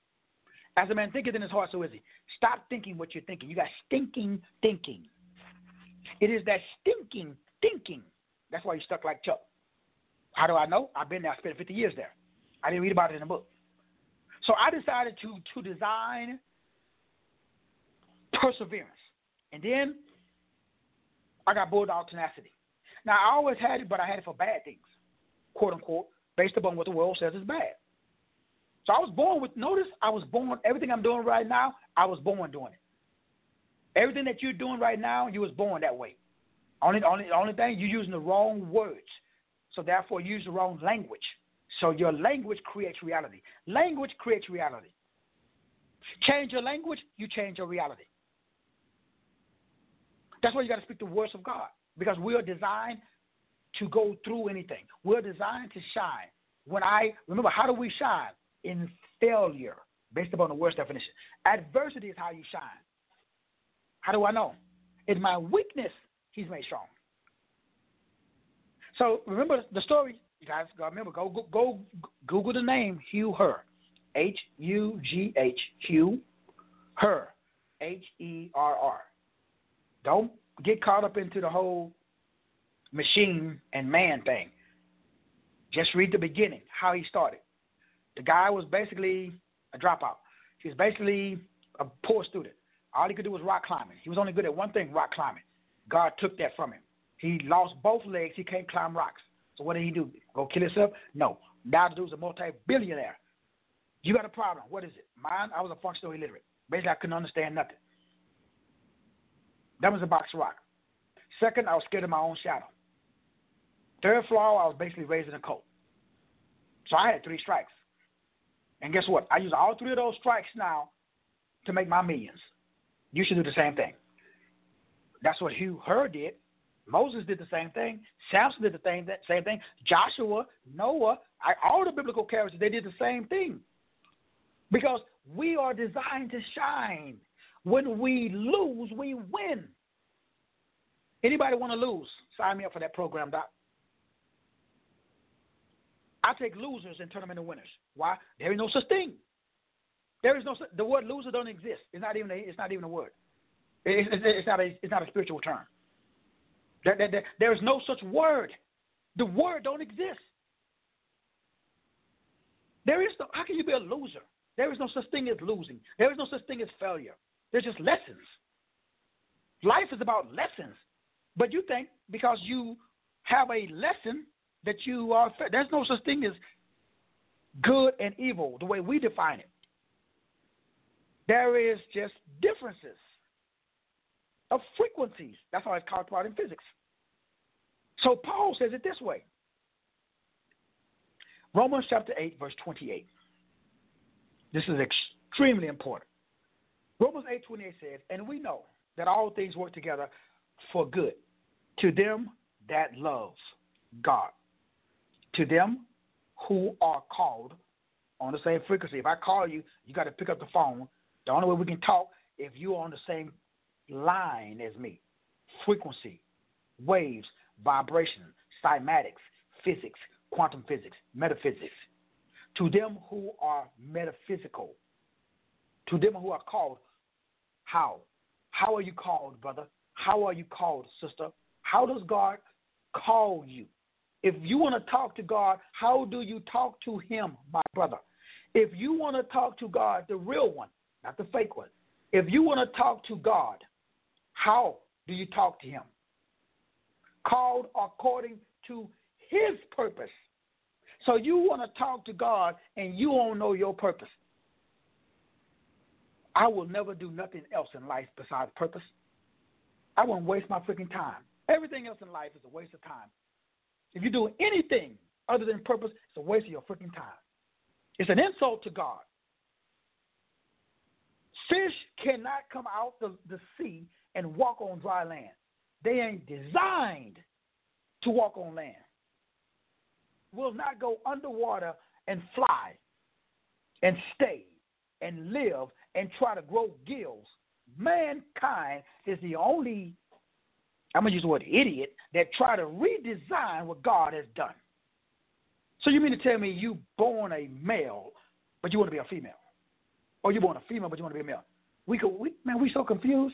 As a man thinketh in his heart, so is he. Stop thinking what you're thinking. You got stinking thinking. It is that stinking thinking. That's why you're stuck like Chuck. How do I know? I've been there. I spent fifty years there. I didn't read about it in a book. So I decided to, to design perseverance. And then I got bulldog tenacity. Now, I always had it, but I had it for bad things, quote unquote, based upon what the world says is bad. So I was born with, notice I was born, everything I'm doing right now, I was born doing it. Everything that you're doing right now, you was born that way. Only, only, only thing, you're using the wrong words. So therefore, you use the wrong language. So your language creates reality. Language creates reality. Change your language, you change your reality. That's why you got to speak the words of God, because we are designed to go through anything. We're designed to shine. When I, remember, how do we shine? In failure, based upon the worst definition. Adversity is how you shine. How do I know? In my weakness, he's made strong. So remember the story, you guys. Remember, go go, go Google the name Hugh Herr, H U G H Hugh Herr, H E R R. Don't get caught up into the whole machine and man thing. Just read the beginning, how he started. The guy was basically a dropout. He was basically a poor student. All he could do was rock climbing. He was only good at one thing, rock climbing. God took that from him. He lost both legs. He can't climb rocks. So what did he do? Go kill himself? No. Now the dude's a multi-billionaire. You got a problem. What is it? Mine, I was a functional illiterate. Basically, I couldn't understand nothing. That was a box of rock. Second, I was scared of my own shadow. Third flaw, I was basically raised in a cult. So I had three strikes. And guess what? I use all three of those strikes now to make my millions. You should do the same thing. That's what Hugh Herr did. Moses did the same thing. Samson did the same, same thing. Joshua, Noah, I, all the biblical characters, they did the same thing. Because we are designed to shine. When we lose, we win. Anybody want to lose? Sign me up for that program, Doc. I take losers and turn them into winners. Why? There is no such thing. There is no the word loser don't exist. It's not even a, it's not even a word. It's, it's, it's not a it's not a spiritual term. There, there, there, there is no such word. The word don't exist. There is no, how can you be a loser? There is no such thing as losing. There is no such thing as failure. There's just lessons. Life is about lessons. But you think because you have a lesson that you are, there's no such thing as good and evil the way we define it. There is just differences of frequencies. That's how it's called out in physics. So Paul says it this way. Romans chapter eight, verse twenty-eight. This is extremely important. Romans eight twenty-eight says, and we know that all things work together for good to them that love God, to them who are called on the same frequency. If I call you, you got to pick up the phone. The only way we can talk if you're on the same line as me. Frequency, waves, vibration, cymatics, physics, quantum physics, metaphysics. To them who are metaphysical, to them who are called, how? How are you called, brother? How are you called, sister? How does God call you? If you want to talk to God, how do you talk to him, my brother? If you want to talk to God, the real one, not the fake one, if you want to talk to God, how do you talk to him? Called according to his purpose. So you want to talk to God and you don't know your purpose. I will never do nothing else in life besides purpose. I won't waste my freaking time. Everything else in life is a waste of time. If you do anything other than purpose, it's a waste of your freaking time. It's an insult to God. Fish cannot come out the, the sea and walk on dry land. They ain't designed to walk on land. Will not go underwater and fly and stay and live and try to grow gills. Mankind is the only, I'm going to use the word idiot, that try to redesign what God has done. So you mean to tell me you born a male, but you want to be a female? Or you born a female, but you want to be a male? We could, we, man, we so confused.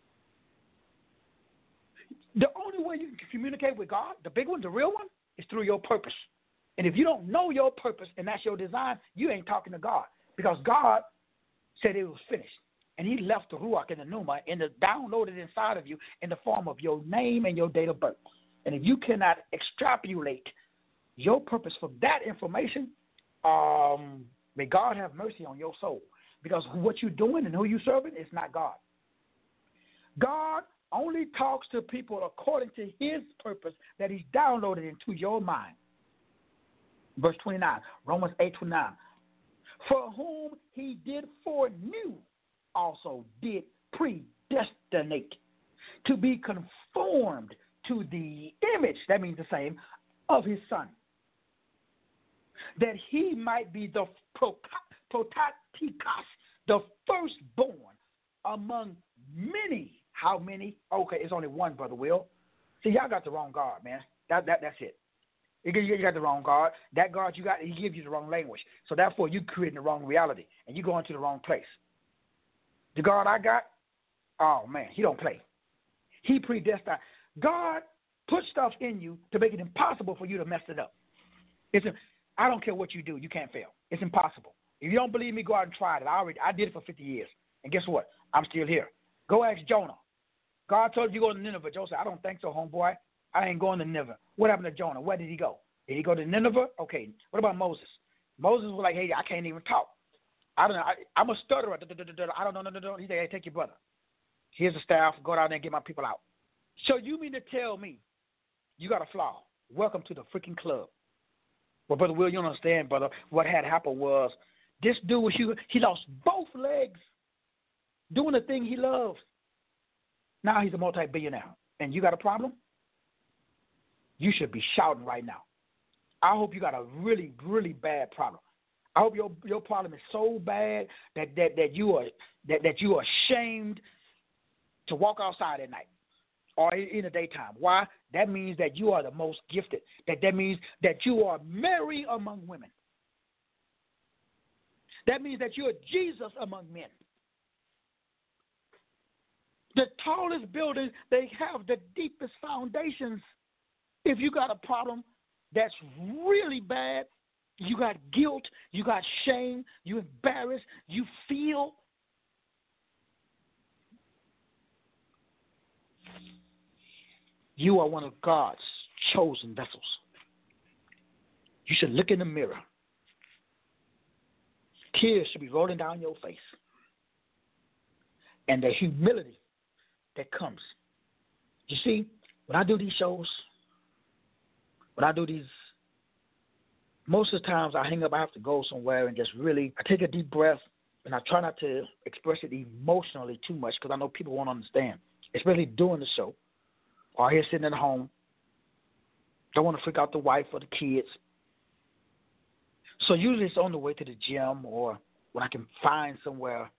The only way you can communicate with God, the big one, the real one, is through your purpose. And if you don't know your purpose and that's your design, you ain't talking to God. Because God said it was finished. And he left the Ruach and the Pneuma and the downloaded inside of you in the form of your name and your date of birth. And if you cannot extrapolate your purpose from that information, um, may God have mercy on your soul. Because what you're doing and who you're serving is not God. God only talks to people according to his purpose that he's downloaded into your mind. Verse twenty-nine, Romans eight twenty-nine. For whom he did foreknew, also did predestinate to be conformed to the image, that means the same, of his son, that he might be the prototypos, the firstborn among many. How many? Okay, it's only one, Brother Will. See, y'all got the wrong God, man. That that that's it. You got the wrong God. That God you got, he gives you the wrong language. So therefore, you creating the wrong reality, and you going to the wrong place. The God I got, oh man, he don't play. He predestined. God put stuff in you to make it impossible for you to mess it up. It's a, I don't care what you do, you can't fail. It's impossible. If you don't believe me, go out and try it. I already I did it for fifty years, and guess what? I'm still here. Go ask Jonah. God told you to go to Nineveh. Jonah said, I don't think so, homeboy. I ain't going to Nineveh. What happened to Jonah? Where did he go? Did he go to Nineveh? Okay. What about Moses? Moses was like, hey, I can't even talk. I don't know. I, I'm a stutterer. I don't know. No, no, no. He said, hey, take your brother. Here's the staff. Go down there and get my people out. So you mean to tell me you got a flaw? Welcome to the freaking club. Well, Brother Will, you don't understand, brother. What had happened was this dude, was he, he lost both legs doing the thing he loves. Now he's a multi-billionaire. And you got a problem? You should be shouting right now. I hope you got a really, really bad problem. I hope your your problem is so bad that that, that you are that, that you are ashamed to walk outside at night or in the daytime. Why? That means that you are the most gifted. That that means that you are Mary among women. That means that you are Jesus among men. The tallest buildings, they have the deepest foundations. If you got a problem that's really bad, you got guilt, you got shame, you embarrassed, you feel you are one of God's chosen vessels. You should look in the mirror. Tears should be rolling down your face. And the humility that comes. You see, when I do these shows, when I do these, most of the times I hang up, I have to go somewhere and just really, I take a deep breath, and I try not to express it emotionally too much because I know people won't understand, especially doing the show or here sitting at home. Don't want to freak out the wife or the kids. So usually it's on the way to the gym or when I can find somewhere.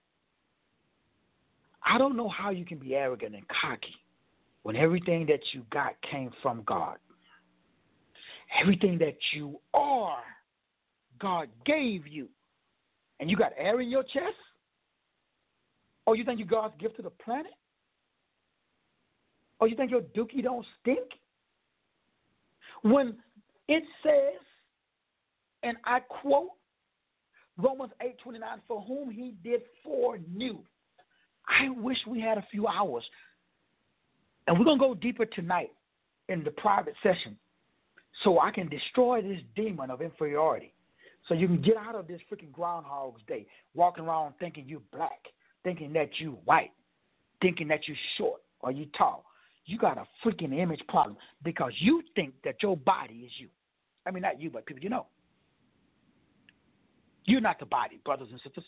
I don't know how you can be arrogant and cocky when everything that you got came from God. Everything that you are, God gave you. And you got air in your chest? Or you think you're God's gift to the planet? Or you think your dookie don't stink? When it says, and I quote, Romans eight twenty-nine, for whom he did foreknew. I wish we had a few hours. And we're going to go deeper tonight in the private session so I can destroy this demon of inferiority. So you can get out of this freaking Groundhog's Day, walking around thinking you black, thinking that you white, thinking that you short or you tall. You got a freaking image problem because you think that your body is you. I mean, not you, but people you know. You're not the body, brothers and sisters.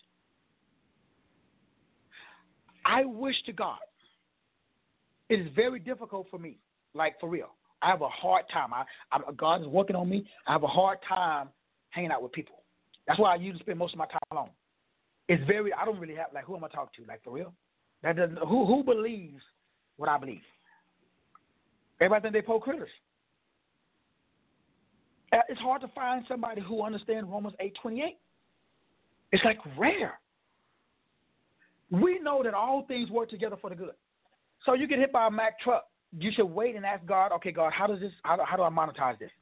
I wish to God. It is very difficult for me, like for real. I have a hard time. I, I, God is working on me. I have a hard time hanging out with people. That's why I usually spend most of my time alone. It's very, I don't really have, like, who am I talking to? Like, for real? That doesn't, who, who believes what I believe? Everybody think they poor critters. It's hard to find somebody who understands Romans eight twenty-eight. It's like rare. We know that all things work together for the good. So you get hit by a Mack truck. You should wait and ask God, okay, God, how does this, how do, how do I monetize this?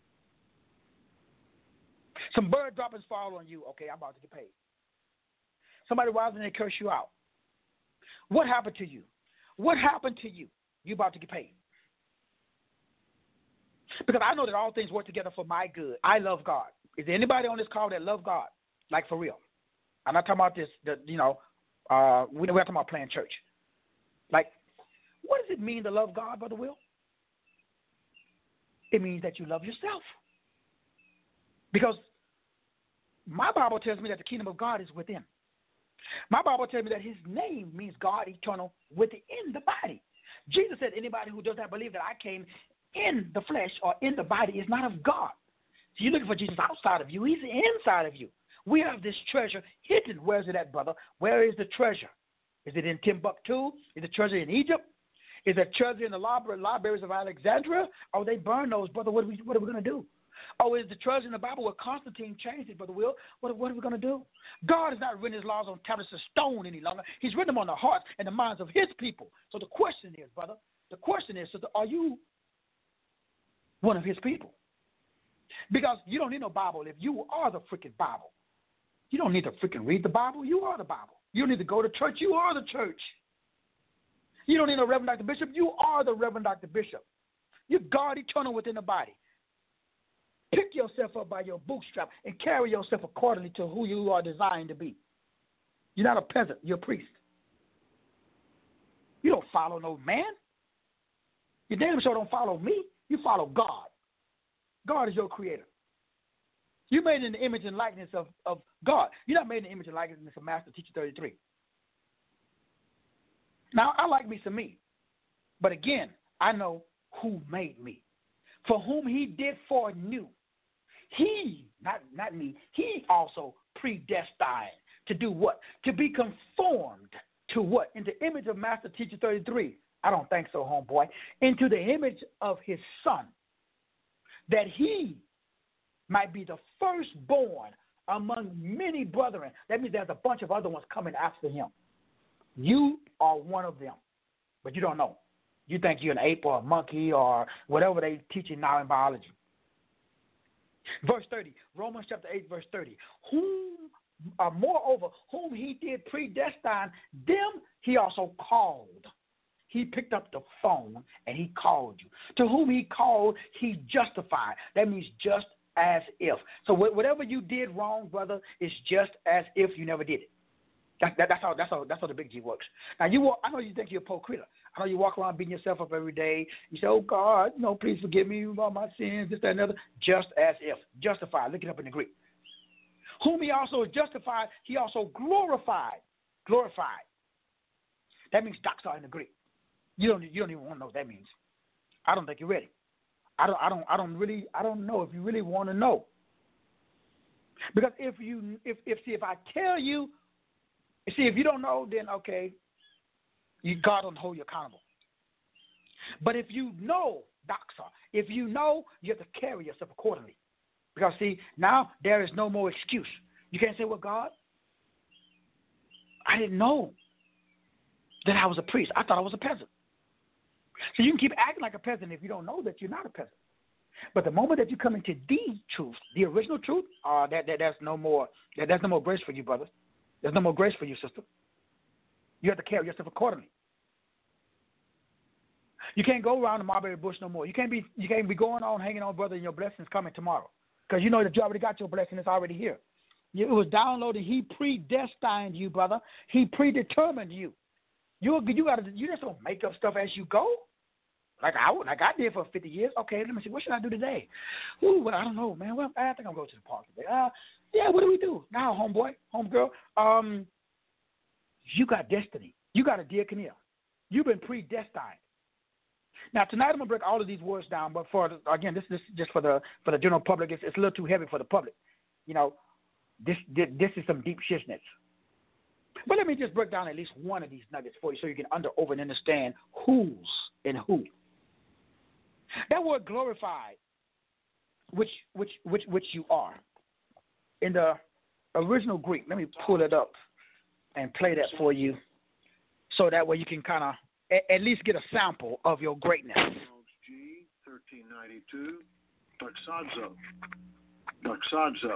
Some bird droppings fall on you. Okay, I'm about to get paid. Somebody rises and they curse you out. What happened to you? What happened to you? You about to get paid. Because I know that all things work together for my good. I love God. Is there anybody on this call that love God? Like for real? I'm not talking about this, the, you know, uh, we're not talking about playing church. Like, what does it mean to love God, Brother Will? It means that you love yourself. Because my Bible tells me that the kingdom of God is within. My Bible tells me that his name means God eternal within the body. Jesus said anybody who does not believe that I came in the flesh or in the body is not of God. So you're looking for Jesus outside of you. He's inside of you. We have this treasure hidden. Where is it at, brother? Where is the treasure? Is it in Timbuktu? Is the treasure in Egypt? Is the treasure in the libraries of Alexandria? Oh, they burn those, brother. What are we, what are we going to do? Oh, is the treasure in the Bible where Constantine changed it, Brother Will? What, what are we going to do? God has not written his laws on tablets of stone any longer. He's written them on the hearts and the minds of his people. So the question is, brother, the question is, sister, are you one of his people? Because you don't need no Bible if you are the freaking Bible. You don't need to freaking read the Bible. You are the Bible. You don't need to go to church. You are the church. You don't need a Reverend Doctor Bishop. You are the Reverend Doctor Bishop. You're God eternal within the body. Pick yourself up by your bootstrap and carry yourself accordingly to who you are designed to be. You're not a peasant. You're a priest. You don't follow no man. You damn sure don't follow me. You follow God. God is your creator. You're made in the image and likeness of, of God. You're not made in the image and likeness of Master Teacher thirty-three. Now, I like me some me. But again, I know who made me. For whom he did foreknew. He, not, not me, he also predestined to do what? To be conformed to what? In the image of Master Teacher thirty-three. I don't think so, homeboy. Into the image of his son. That he might be the firstborn among many brethren. That means there's a bunch of other ones coming after him. You are one of them. but you don't know. You think you're an ape or a monkey or whatever they teach you now in biology. Verse thirty, Romans chapter eight, verse thirty. Whom, uh, moreover, whom he did predestine, them he also called. He picked up the phone and he called you. To whom he called, he justified. That means just as if. So whatever you did wrong, brother, is just as if you never did it. That, that, that's how that's how that's how the big G works. Now you walk, I know you think you're a poor critter. I know you walk around beating yourself up every day. You say, "Oh God, no, please forgive me of all my sins." This, that, and other. Just as if, justified. Look it up in the Greek. Whom he also justified, he also glorified. Glorified. That means doxa in the Greek. You don't you don't even want to know what that means. I don't think you're ready. I don't I don't I don't really I don't know if you really want to know. Because if you if if see if I tell you, see if you don't know, then okay, you God don't hold you accountable. But if you know doxa, if you know, you have to carry yourself accordingly. Because see, now there is no more excuse. You can't say, "Well, God, I didn't know that I was a priest. I thought I was a peasant." So you can keep acting like a peasant if you don't know that you're not a peasant. But the moment that you come into the truth, the original truth, uh, that, that there's no more that there's no more grace for you, brother. There's no more grace for you, sister. You have to carry yourself accordingly. You can't go around the mulberry bush no more. You can't be you can't be going on hanging on, brother, and your blessing's coming tomorrow. Because you know that you already got your blessing, it's already here. It was downloaded. He predestined you, brother. He predetermined you. You you got to you just don't make up stuff as you go. Like I like I did for fifty years. Okay, let me see. What should I do today? Ooh, well, I don't know, man. Well, I think I'll go to the park today. Uh, yeah. What do we do now, homeboy, homegirl? Um, you got destiny. You got a diaconia. You've been predestined. Now tonight I'm gonna break all of these words down, but for again, this, this is just for the for the general public. It's, it's a little too heavy for the public. You know, this this, this is some deep shizness. But let me just break down at least one of these nuggets for you, so you can under over and understand who's and who. That word glorified, which which which which you are, in the original Greek. Let me pull it up and play that for you, so that way you can kind of at, at least get a sample of your greatness. G thirteen ninety-two, doxazo, doxazo.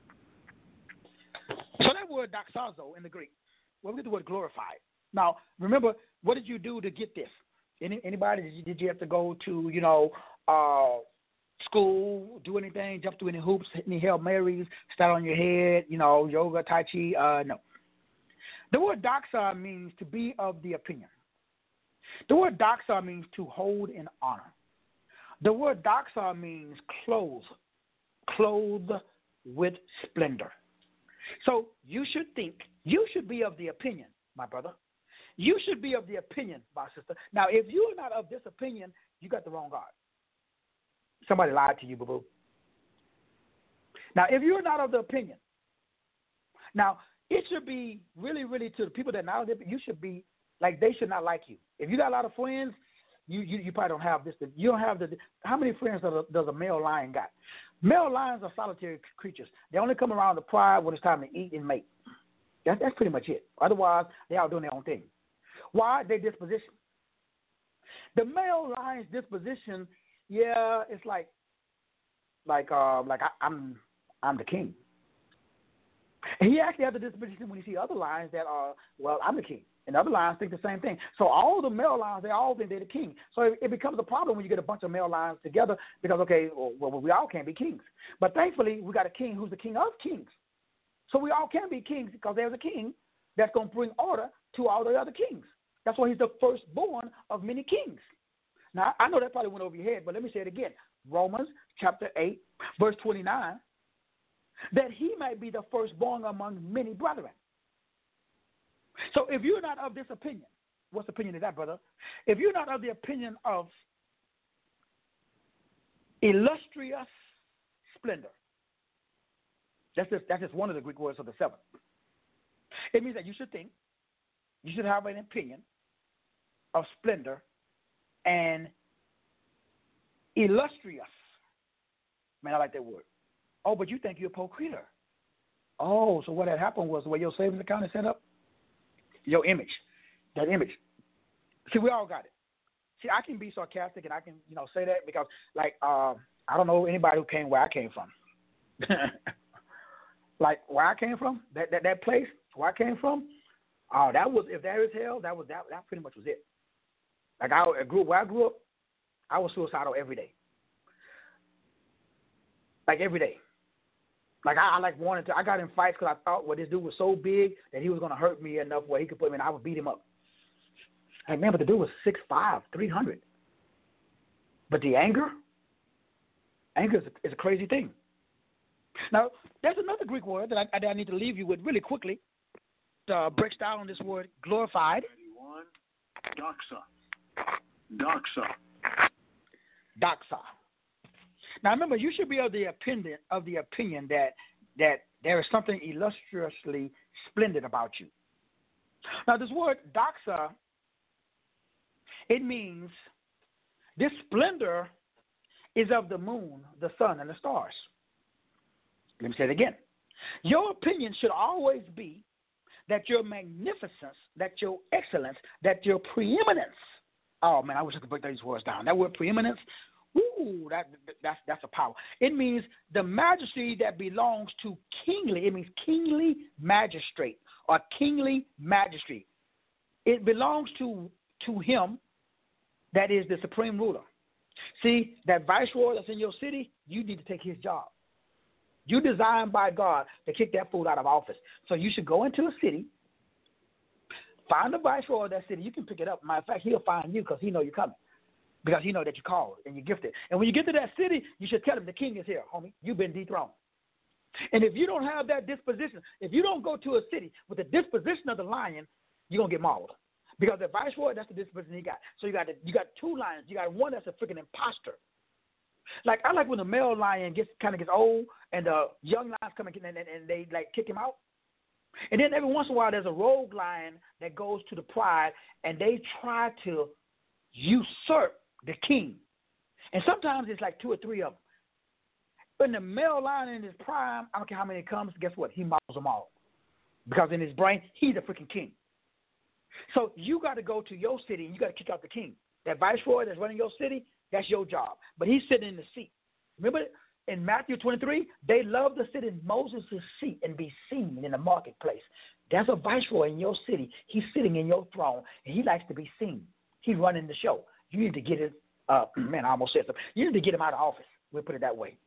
So that word doxazo in the Greek, well, we get the word glorified. Now, remember, what did you do to get this? Any, anybody, did you, did you have to go to, you know, uh, school, do anything, jump through any hoops, hit any Hail Marys, stand on your head, you know, yoga, Tai Chi? Uh, no. The word doxa means to be of the opinion. The word doxa means to hold in honor. The word doxa means clothe, clothed with splendor. So you should think, you should be of the opinion, my brother. You should be of the opinion, my sister. Now, if you're not of this opinion, you got the wrong God. Somebody lied to you, boo-boo. Now, if you're not of the opinion, now, it should be really, really to the people that are not of the opinion, you should be, like, they should not like you. If you got a lot of friends, you, you, you probably don't have this. You don't have the, how many friends does a, does a male lion got? Male lions are solitary creatures. They only come around to pride when it's time to eat and mate. That's, that's pretty much it. Otherwise, they all doing their own thing. Why? Their disposition. The male lion's disposition, yeah, it's like, like, uh, like I, I'm, I'm the king. And he actually has the disposition when you see other lions that are, well, I'm the king. And other lions think the same thing. So all the male lions, they all think they're the king. So it, it becomes a problem when you get a bunch of male lions together because, okay, well, well, we all can't be kings. But thankfully, we got a king who's the king of kings. So we all can be kings because there's a king that's going to bring order to all the other kings. That's why he's the firstborn of many kings. Now, I know that probably went over your head, but let me say it again. Romans chapter eight, verse twenty-nine, that he might be the firstborn among many brethren. So if you're not of this opinion, what's the opinion of that, brother? If you're not of the opinion of illustrious splendor, that's just, that's just one of the Greek words of the seven. It means that you should think, you should have an opinion of splendor and illustrious. Man, I like that word. Oh, but you think you're a poor creature. Oh, so what had happened was the way your savings account is set up, your image, that image See, we all got it. See, I can be sarcastic and I can, you know, say that because, like, uh, I don't know anybody who came where I came from. Like, where I came from, that, that, that place where I came from, uh, that was, if there is hell, that was, that, that pretty much was it. Like, I, I grew, where I grew up, I was suicidal every day. Like, every day. Like, I, I like wanted to, I got in fights because I thought, well, this dude was so big that he was going to hurt me enough where he could put me in, I would beat him up. Like, man, but the dude was six five, three hundred. But the anger, anger is a, is a crazy thing. Now, there's another Greek word that I, that I need to leave you with really quickly. Uh, breaks down on this word, glorified. Doxa. Doxa. Doxa. Now, remember, you should be of the opinion of the opinion that that there is something illustriously splendid about you. Now, this word doxa, it means this splendor is of the moon, the sun, and the stars. Let me say it again. Your opinion should always be that your magnificence, that your excellence, that your preeminence. Oh, man, I wish I could break these words down. That word preeminence, ooh, that, that's, that's a power. It means the majesty that belongs to kingly. It means kingly magistrate or kingly majesty. It belongs to, to him that is the supreme ruler. See, that viceroy that's in your city, you need to take his job. You designed by God to kick that fool out of office. So you should go into a city, find the viceroy of that city. You can pick it up. Matter of fact, he'll find you because he know you're coming. Because he know that you called and you're gifted. And when you get to that city, you should tell him the king is here, homie. You've been dethroned. And if you don't have that disposition, if you don't go to a city with the disposition of the lion, you're going to get mauled. Because the viceroy, that's the disposition he got. So you got the, you got two lions. You got one that's a freaking imposter. Like, I like when the male lion gets kind of gets old and the young lions come and, and, and they, like, kick him out. And then every once in a while there's a rogue lion that goes to the pride and they try to usurp the king. And sometimes it's like two or three of them. When the male lion in his prime, I don't care how many comes, guess what? He mauls them all. Because in his brain, he's the freaking king. So you got to go to your city and you got to kick out the king. That viceroy that's running your city, that's your job. But he's sitting in the seat. Remember in Matthew twenty-three, they love to sit in Moses' seat and be seen in the marketplace. There's a viceroy in your city. He's sitting in your throne, and he likes to be seen. He's running the show. You need to get it. Uh, man, I almost said something. You need to get him out of office. We'll put it that way.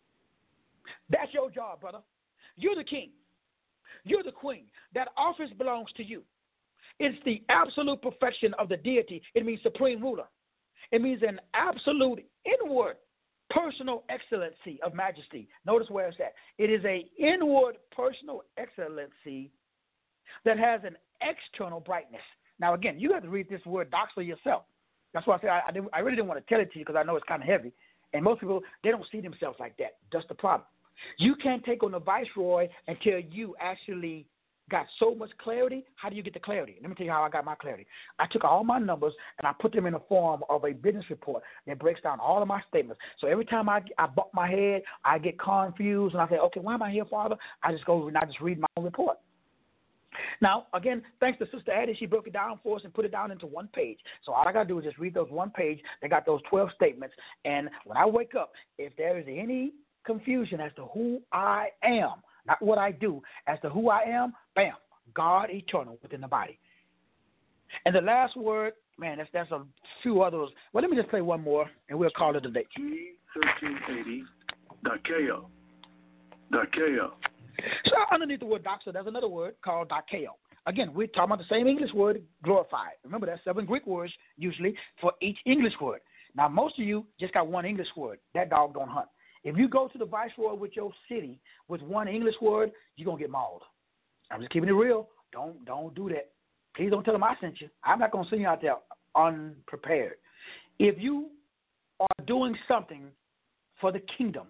That's your job, brother. You're the king. You're the queen. That office belongs to you. It's the absolute perfection of the deity. It means supreme ruler. It means an absolute inward personal excellency of majesty. Notice where it's at. It is an inward personal excellency that has an external brightness. Now, again, you have to read this word doxa yourself. That's why I said I, I, didn't, I really didn't want to tell it to you because I know it's kind of heavy. And most people, they don't see themselves like that. That's the problem. You can't take on the viceroy until you actually got so much clarity. How do you get the clarity? Let me tell you how I got my clarity. I took all my numbers and I put them in the form of a business report that breaks down all of my statements. So every time I, I bump my head, I get confused and I say, okay, why am I here, Father? I just go and I just read my own report. Now, again, thanks to Sister Addie, she broke it down for us and put it down into one page. So all I got to do is just read those one page. They got those twelve statements. And when I wake up, if there is any confusion as to who I am, not what I do, as to who I am, bam, God eternal within the body. And the last word, man, that's, that's a few others. Well, let me just play one more, and we'll call it a day. G thirteen eighty, Dakeo. Dakeo. So underneath the word doxa, there's another word called dakeo. Again, we're talking about the same English word, glorified. Remember, there's seven Greek words usually for each English word. Now, most of you just got one English word. That dog don't hunt. If you go to the viceroy with your city with one English word, you're going to get mauled. I'm just keeping it real. Don't don't do that. Please don't tell them I sent you. I'm not going to send you out there unprepared. If you are doing something for the kingdom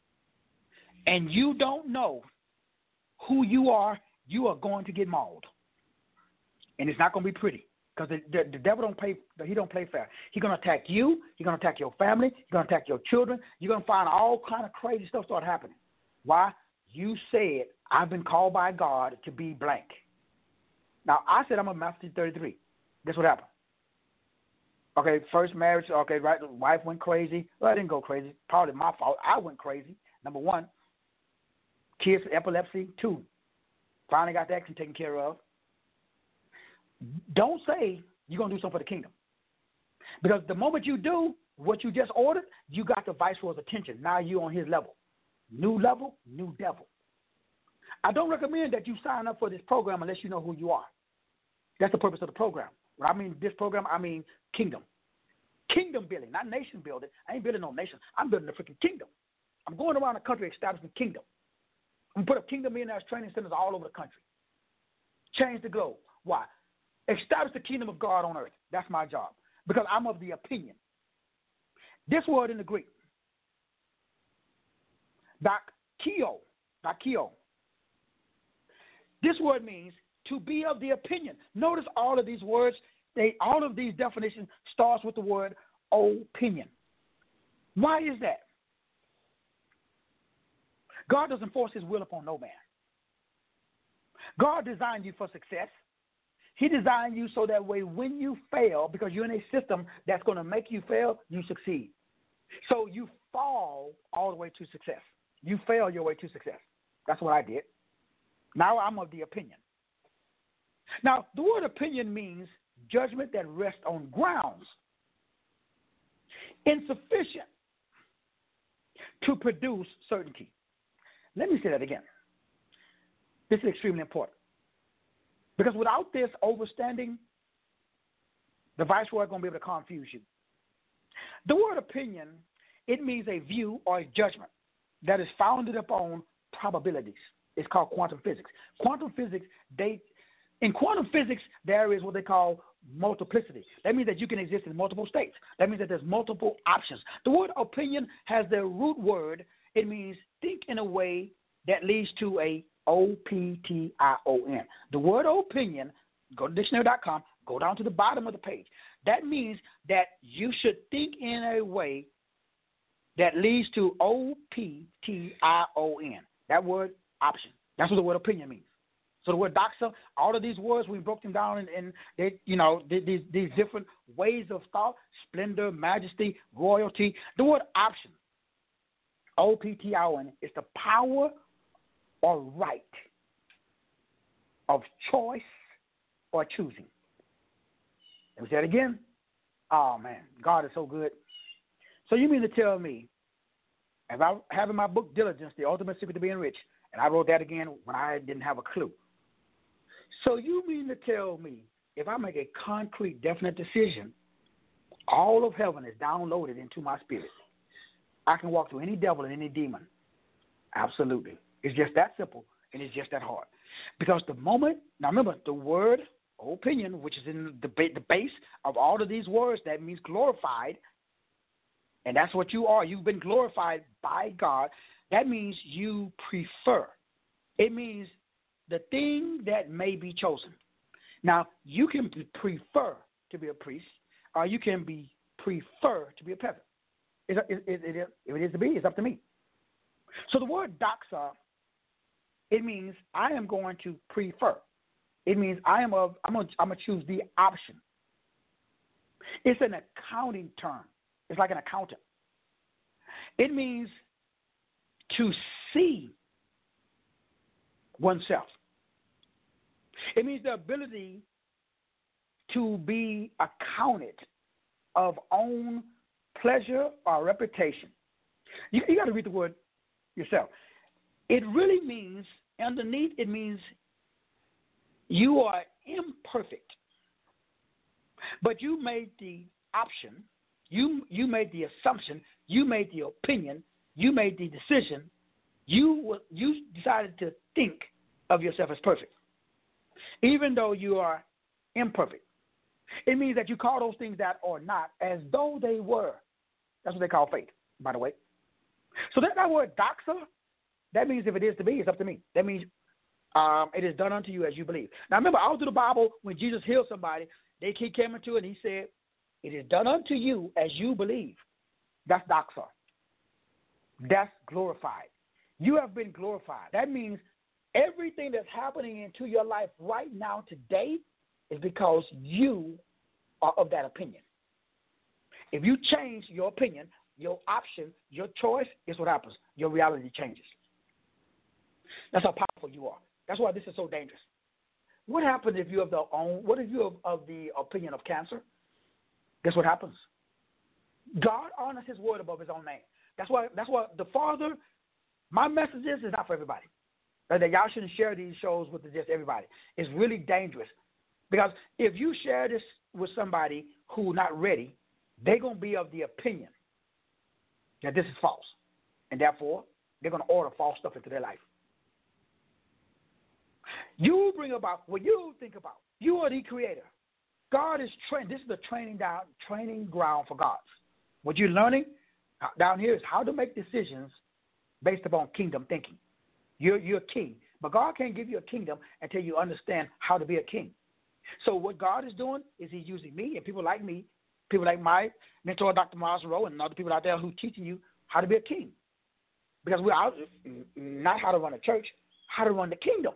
and you don't know who you are, you are going to get mauled. And it's not going to be pretty. Because the, the, the devil don't play, he don't play fair. He's going to attack you. He's going to attack your family. He's going to attack your children. You're going to find all kind of crazy stuff start happening. Why? You said, I've been called by God to be blank. Now, I said I'm a Master thirty-three. Guess what happened? Okay, first marriage, okay, right, the wife went crazy. Well, I didn't go crazy. Probably my fault. I went crazy. Number one, kids with epilepsy. Two, finally got that taken care of. Don't say you're going to do something for the kingdom. Because the moment you do what you just ordered, you got the viceroy's attention. Now you're on his level. New level, new devil. I don't recommend that you sign up for this program unless you know who you are. That's the purpose of the program. When I mean this program, I mean kingdom. Kingdom building, not nation building. I ain't building no nation. I'm building a freaking kingdom. I'm going around the country establishing kingdom. I'm going to put up kingdom millionaires training centers all over the country. Change the globe. Why? Establish the kingdom of God on earth. That's my job. Because I'm of the opinion. This word in the Greek, Dakio, Dakio. This word means to be of the opinion. Notice all of these words, they all of these definitions starts with the word opinion. Why is that? God doesn't force his will upon no man. God designed you for success. He designed you so that way when you fail, because you're in a system that's going to make you fail, you succeed. So you fall all the way to success. You fail your way to success. That's what I did. Now I'm of the opinion. Now, the word opinion means judgment that rests on grounds insufficient to produce certainty. Let me say that again. This is extremely important. Because without this overstanding, the viceroy is going to be able to confuse you. The word opinion, it means a view or a judgment that is founded upon probabilities. It's called quantum physics. Quantum physics, they, in quantum physics, there is what they call multiplicity. That means that you can exist in multiple states. That means that there's multiple options. The word opinion has the root word. It means think in a way that leads to a O P T I O N. The word opinion, go to dictionary dot com, go down to the bottom of the page. That means that you should think in a way that leads to O P T I O N. That word, option. That's what the word opinion means. So the word doxa, all of these words, we broke them down in, in they, you know, these, these different ways of thought, splendor, majesty, royalty. The word option, O P T I O N, is the power or right of choice or choosing. Let me say it again. Oh, man, God is so good. So you mean to tell me, if I have in my book Diligence, The Ultimate Secret to Being Rich, and I wrote that again when I didn't have a clue. So you mean to tell me, if I make a concrete, definite decision, all of heaven is downloaded into my spirit. I can walk through any devil and any demon. Absolutely. It's just that simple, and it's just that hard. Because the moment, now remember, the word opinion, which is in the, the base of all of these words, that means glorified, and that's what you are. You've been glorified by God. That means you prefer. It means the thing that may be chosen. Now, you can prefer to be a priest, or you can be prefer to be a peasant. It, it, it, it, if it is to be, it's up to me. So the word doxa, it means I am going to prefer. It means I am of, I'm going I'm to choose the option. It's an accounting term. It's like an accountant. It means to see oneself. It means the ability to be accounted of own pleasure or reputation. You, you got to read the word yourself. It really means, underneath it means you are imperfect, but you made the option, you you made the assumption, you made the opinion, you made the decision, you you decided to think of yourself as perfect, even though you are imperfect. It means that you call those things that are not as though they were. That's what they call faith, by the way. So that, that word doxa, that means if it is to be, it's up to me. That means um, it is done unto you as you believe. Now remember, all through the Bible, when Jesus healed somebody, they he came into it and he said, it is done unto you as you believe. That's doxa. That's glorified. You have been glorified. That means everything that's happening into your life right now today is because you are of that opinion. If you change your opinion, your option, your choice, is what happens. Your reality changes. That's how powerful you are. That's why this is so dangerous. What happens if you have the own? What if you have of the opinion of cancer? Guess what happens? God honors His word above His own name. That's why. That's why the Father. My message is, is not for everybody. That y'all shouldn't share these shows with just everybody. It's really dangerous because if you share this with somebody who's not ready, they're gonna be of the opinion that this is false, and therefore they're gonna order false stuff into their life. You bring about what you think about. You are the creator. God is trained. This is the training down, training ground for God. What you're learning down here is how to make decisions based upon kingdom thinking. You're, you're a king, but God can't give you a kingdom until you understand how to be a king. So what God is doing is He's using me and people like me, people like my mentor, Doctor Miles Rowe, and other people out there who are teaching you how to be a king. Because we're out, not how to run a church, how to run the kingdom.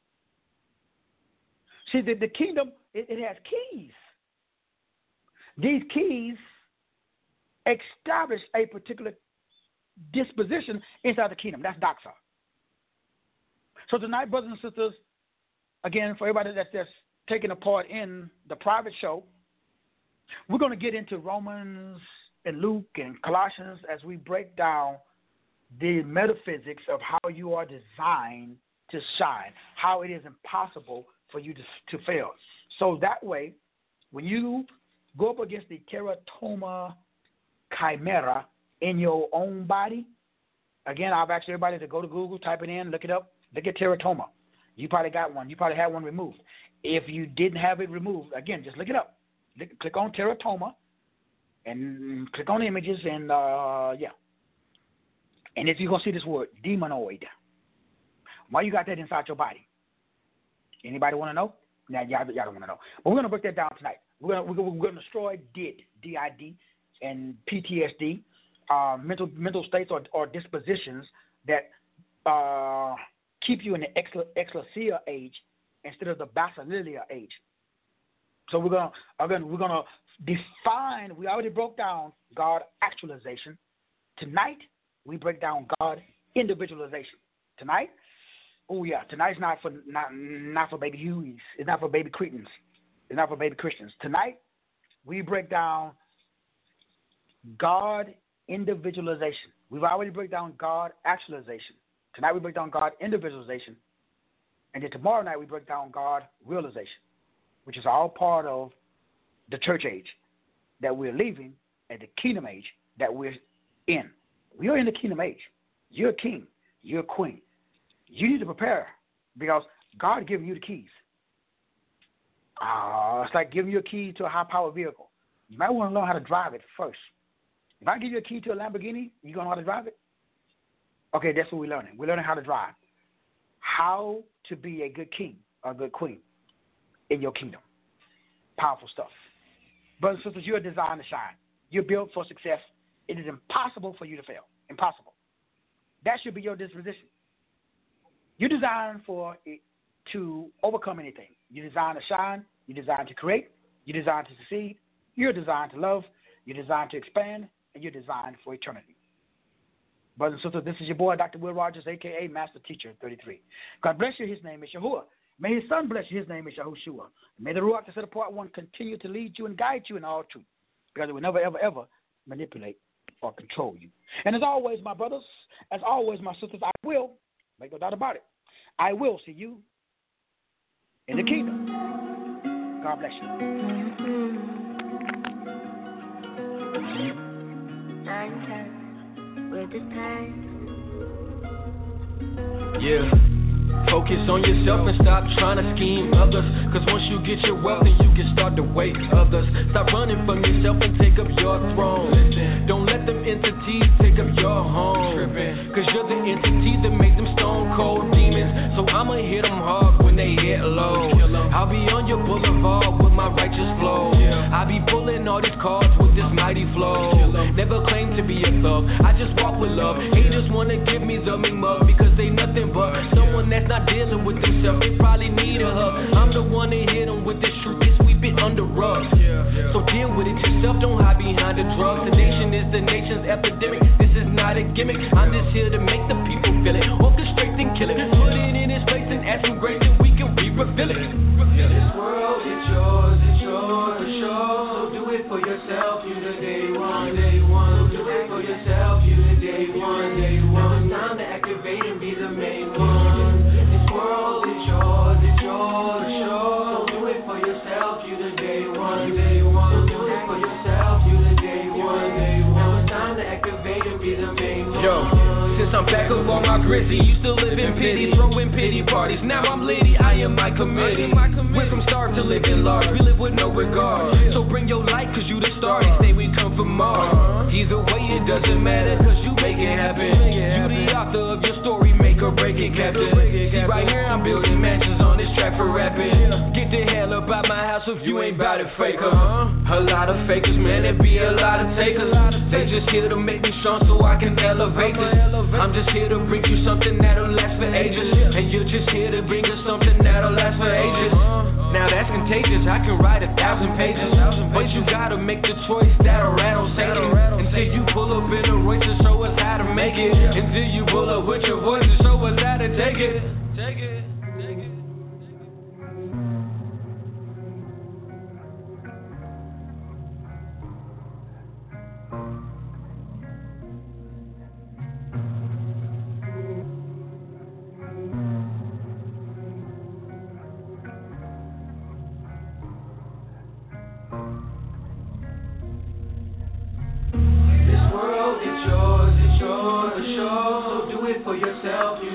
See, the, the kingdom, it, it has keys. These keys establish a particular disposition inside the kingdom. That's doxa. So tonight, brothers and sisters, again, for everybody that's just taking a part in the private show, we're going to get into Romans and Luke and Colossians as we break down the metaphysics of how you are designed to shine, how it is impossible for you to, to fail. So that way, when you go up against the teratoma chimera in your own body, again, I've asked everybody to go to Google, type it in, look it up, look at teratoma. You probably got one. You probably had one removed. If you didn't have it removed, again, just look it up. Look, click on teratoma and click on images and, uh, yeah. And if you're going to see this word, demonoid, why you got that inside your body? Anybody want to know? Nah, y'all, y'all don't want to know. But we're going to break that down tonight. We're going we're going to destroy D I D, D I D, and P T S D, uh, mental mental states or, or dispositions that uh, keep you in the Excelsior age instead of the Basileia age. So we're going to again we're going to define. We already broke down God actualization. Tonight we break down God individualization. Tonight. Oh yeah, tonight's not for not not for baby Hueys. It's not for baby Cretans. It's not for baby Christians. Tonight, we break down God individualization. We've already break down God actualization. Tonight we break down God individualization, and then tomorrow night we break down God realization, which is all part of the church age that we're leaving and the kingdom age that we're in. We are in the kingdom age. You're a king. You're a queen. You need to prepare because God giving you the keys. Uh, it's like giving you a key to a high-powered vehicle. You might want to learn how to drive it first. If I give you a key to a Lamborghini, you going to know how to drive it? Okay, that's what we're learning. We're learning how to drive. How to be a good king or a good queen in your kingdom. Powerful stuff. Brothers and sisters, you're designed to shine. You're built for success. It is impossible for you to fail. Impossible. That should be your disposition. You're designed for it to overcome anything. You're designed to shine. You're designed to create. You're designed to succeed. You're designed to love. You're designed to expand. And you're designed for eternity. Brothers and sisters, this is your boy, Doctor Will Rogers, a k a. Master Teacher thirty-three. God bless you. His name is Yahuwah. May His Son bless you. His name is Yahushua. May the Ruach, the set apart one, continue to lead you and guide you in all truth. Because it will never, ever, ever manipulate or control you. And as always, my brothers, as always, my sisters, I will, make no doubt about it, I will see you in the kingdom. God bless you. Nine ten with the time. Yeah. Focus on yourself and stop trying to scheme others. Cause once you get your wealth, then you can start to wait others. Stop running from yourself and take up your throne. Don't let them entities take up your home. Cause you're the entity that makes them stone cold demons. So I'ma hit them hard when they hit low. I'll be on your boulevard with my righteous flow. I be pulling all these cards with this mighty flow. Never claim to be a thug, I just walk with love. Haters wanna give me the big mug because they nothing but someone that's not dealing with themselves. They probably need a hug. I'm the one that hit them with this truth, they sweep it under rugs. So deal with it yourself, don't hide behind the drugs. I'm back up on my grizzly. Used to live in pity, throwing pity parties. Now I'm litty, I am my committee. Went from starved to living large, we live with no regard. So bring your light, cause you the star. They say we come from Mars. Either way, it doesn't matter, cause you make it happen. You the author of your story, make or break it, Captain. See, right here, I'm building mansions on this track for rapping. Get the hell up out my house if you ain't bout it, faker. A lot of fakers, man, it be a lot of takers. They just here to make me strong so I can elevate this. I'm just here to bring you something that'll last for ages. And you're just here to bring us something that'll last for ages. Now that's contagious, I can write a thousand pages. But you gotta make the choice that'll rattle Satan. Until you pull up in a Royce to show us how to make it. Until you pull up with your voice to show us how to take it. Take it. For yourself, you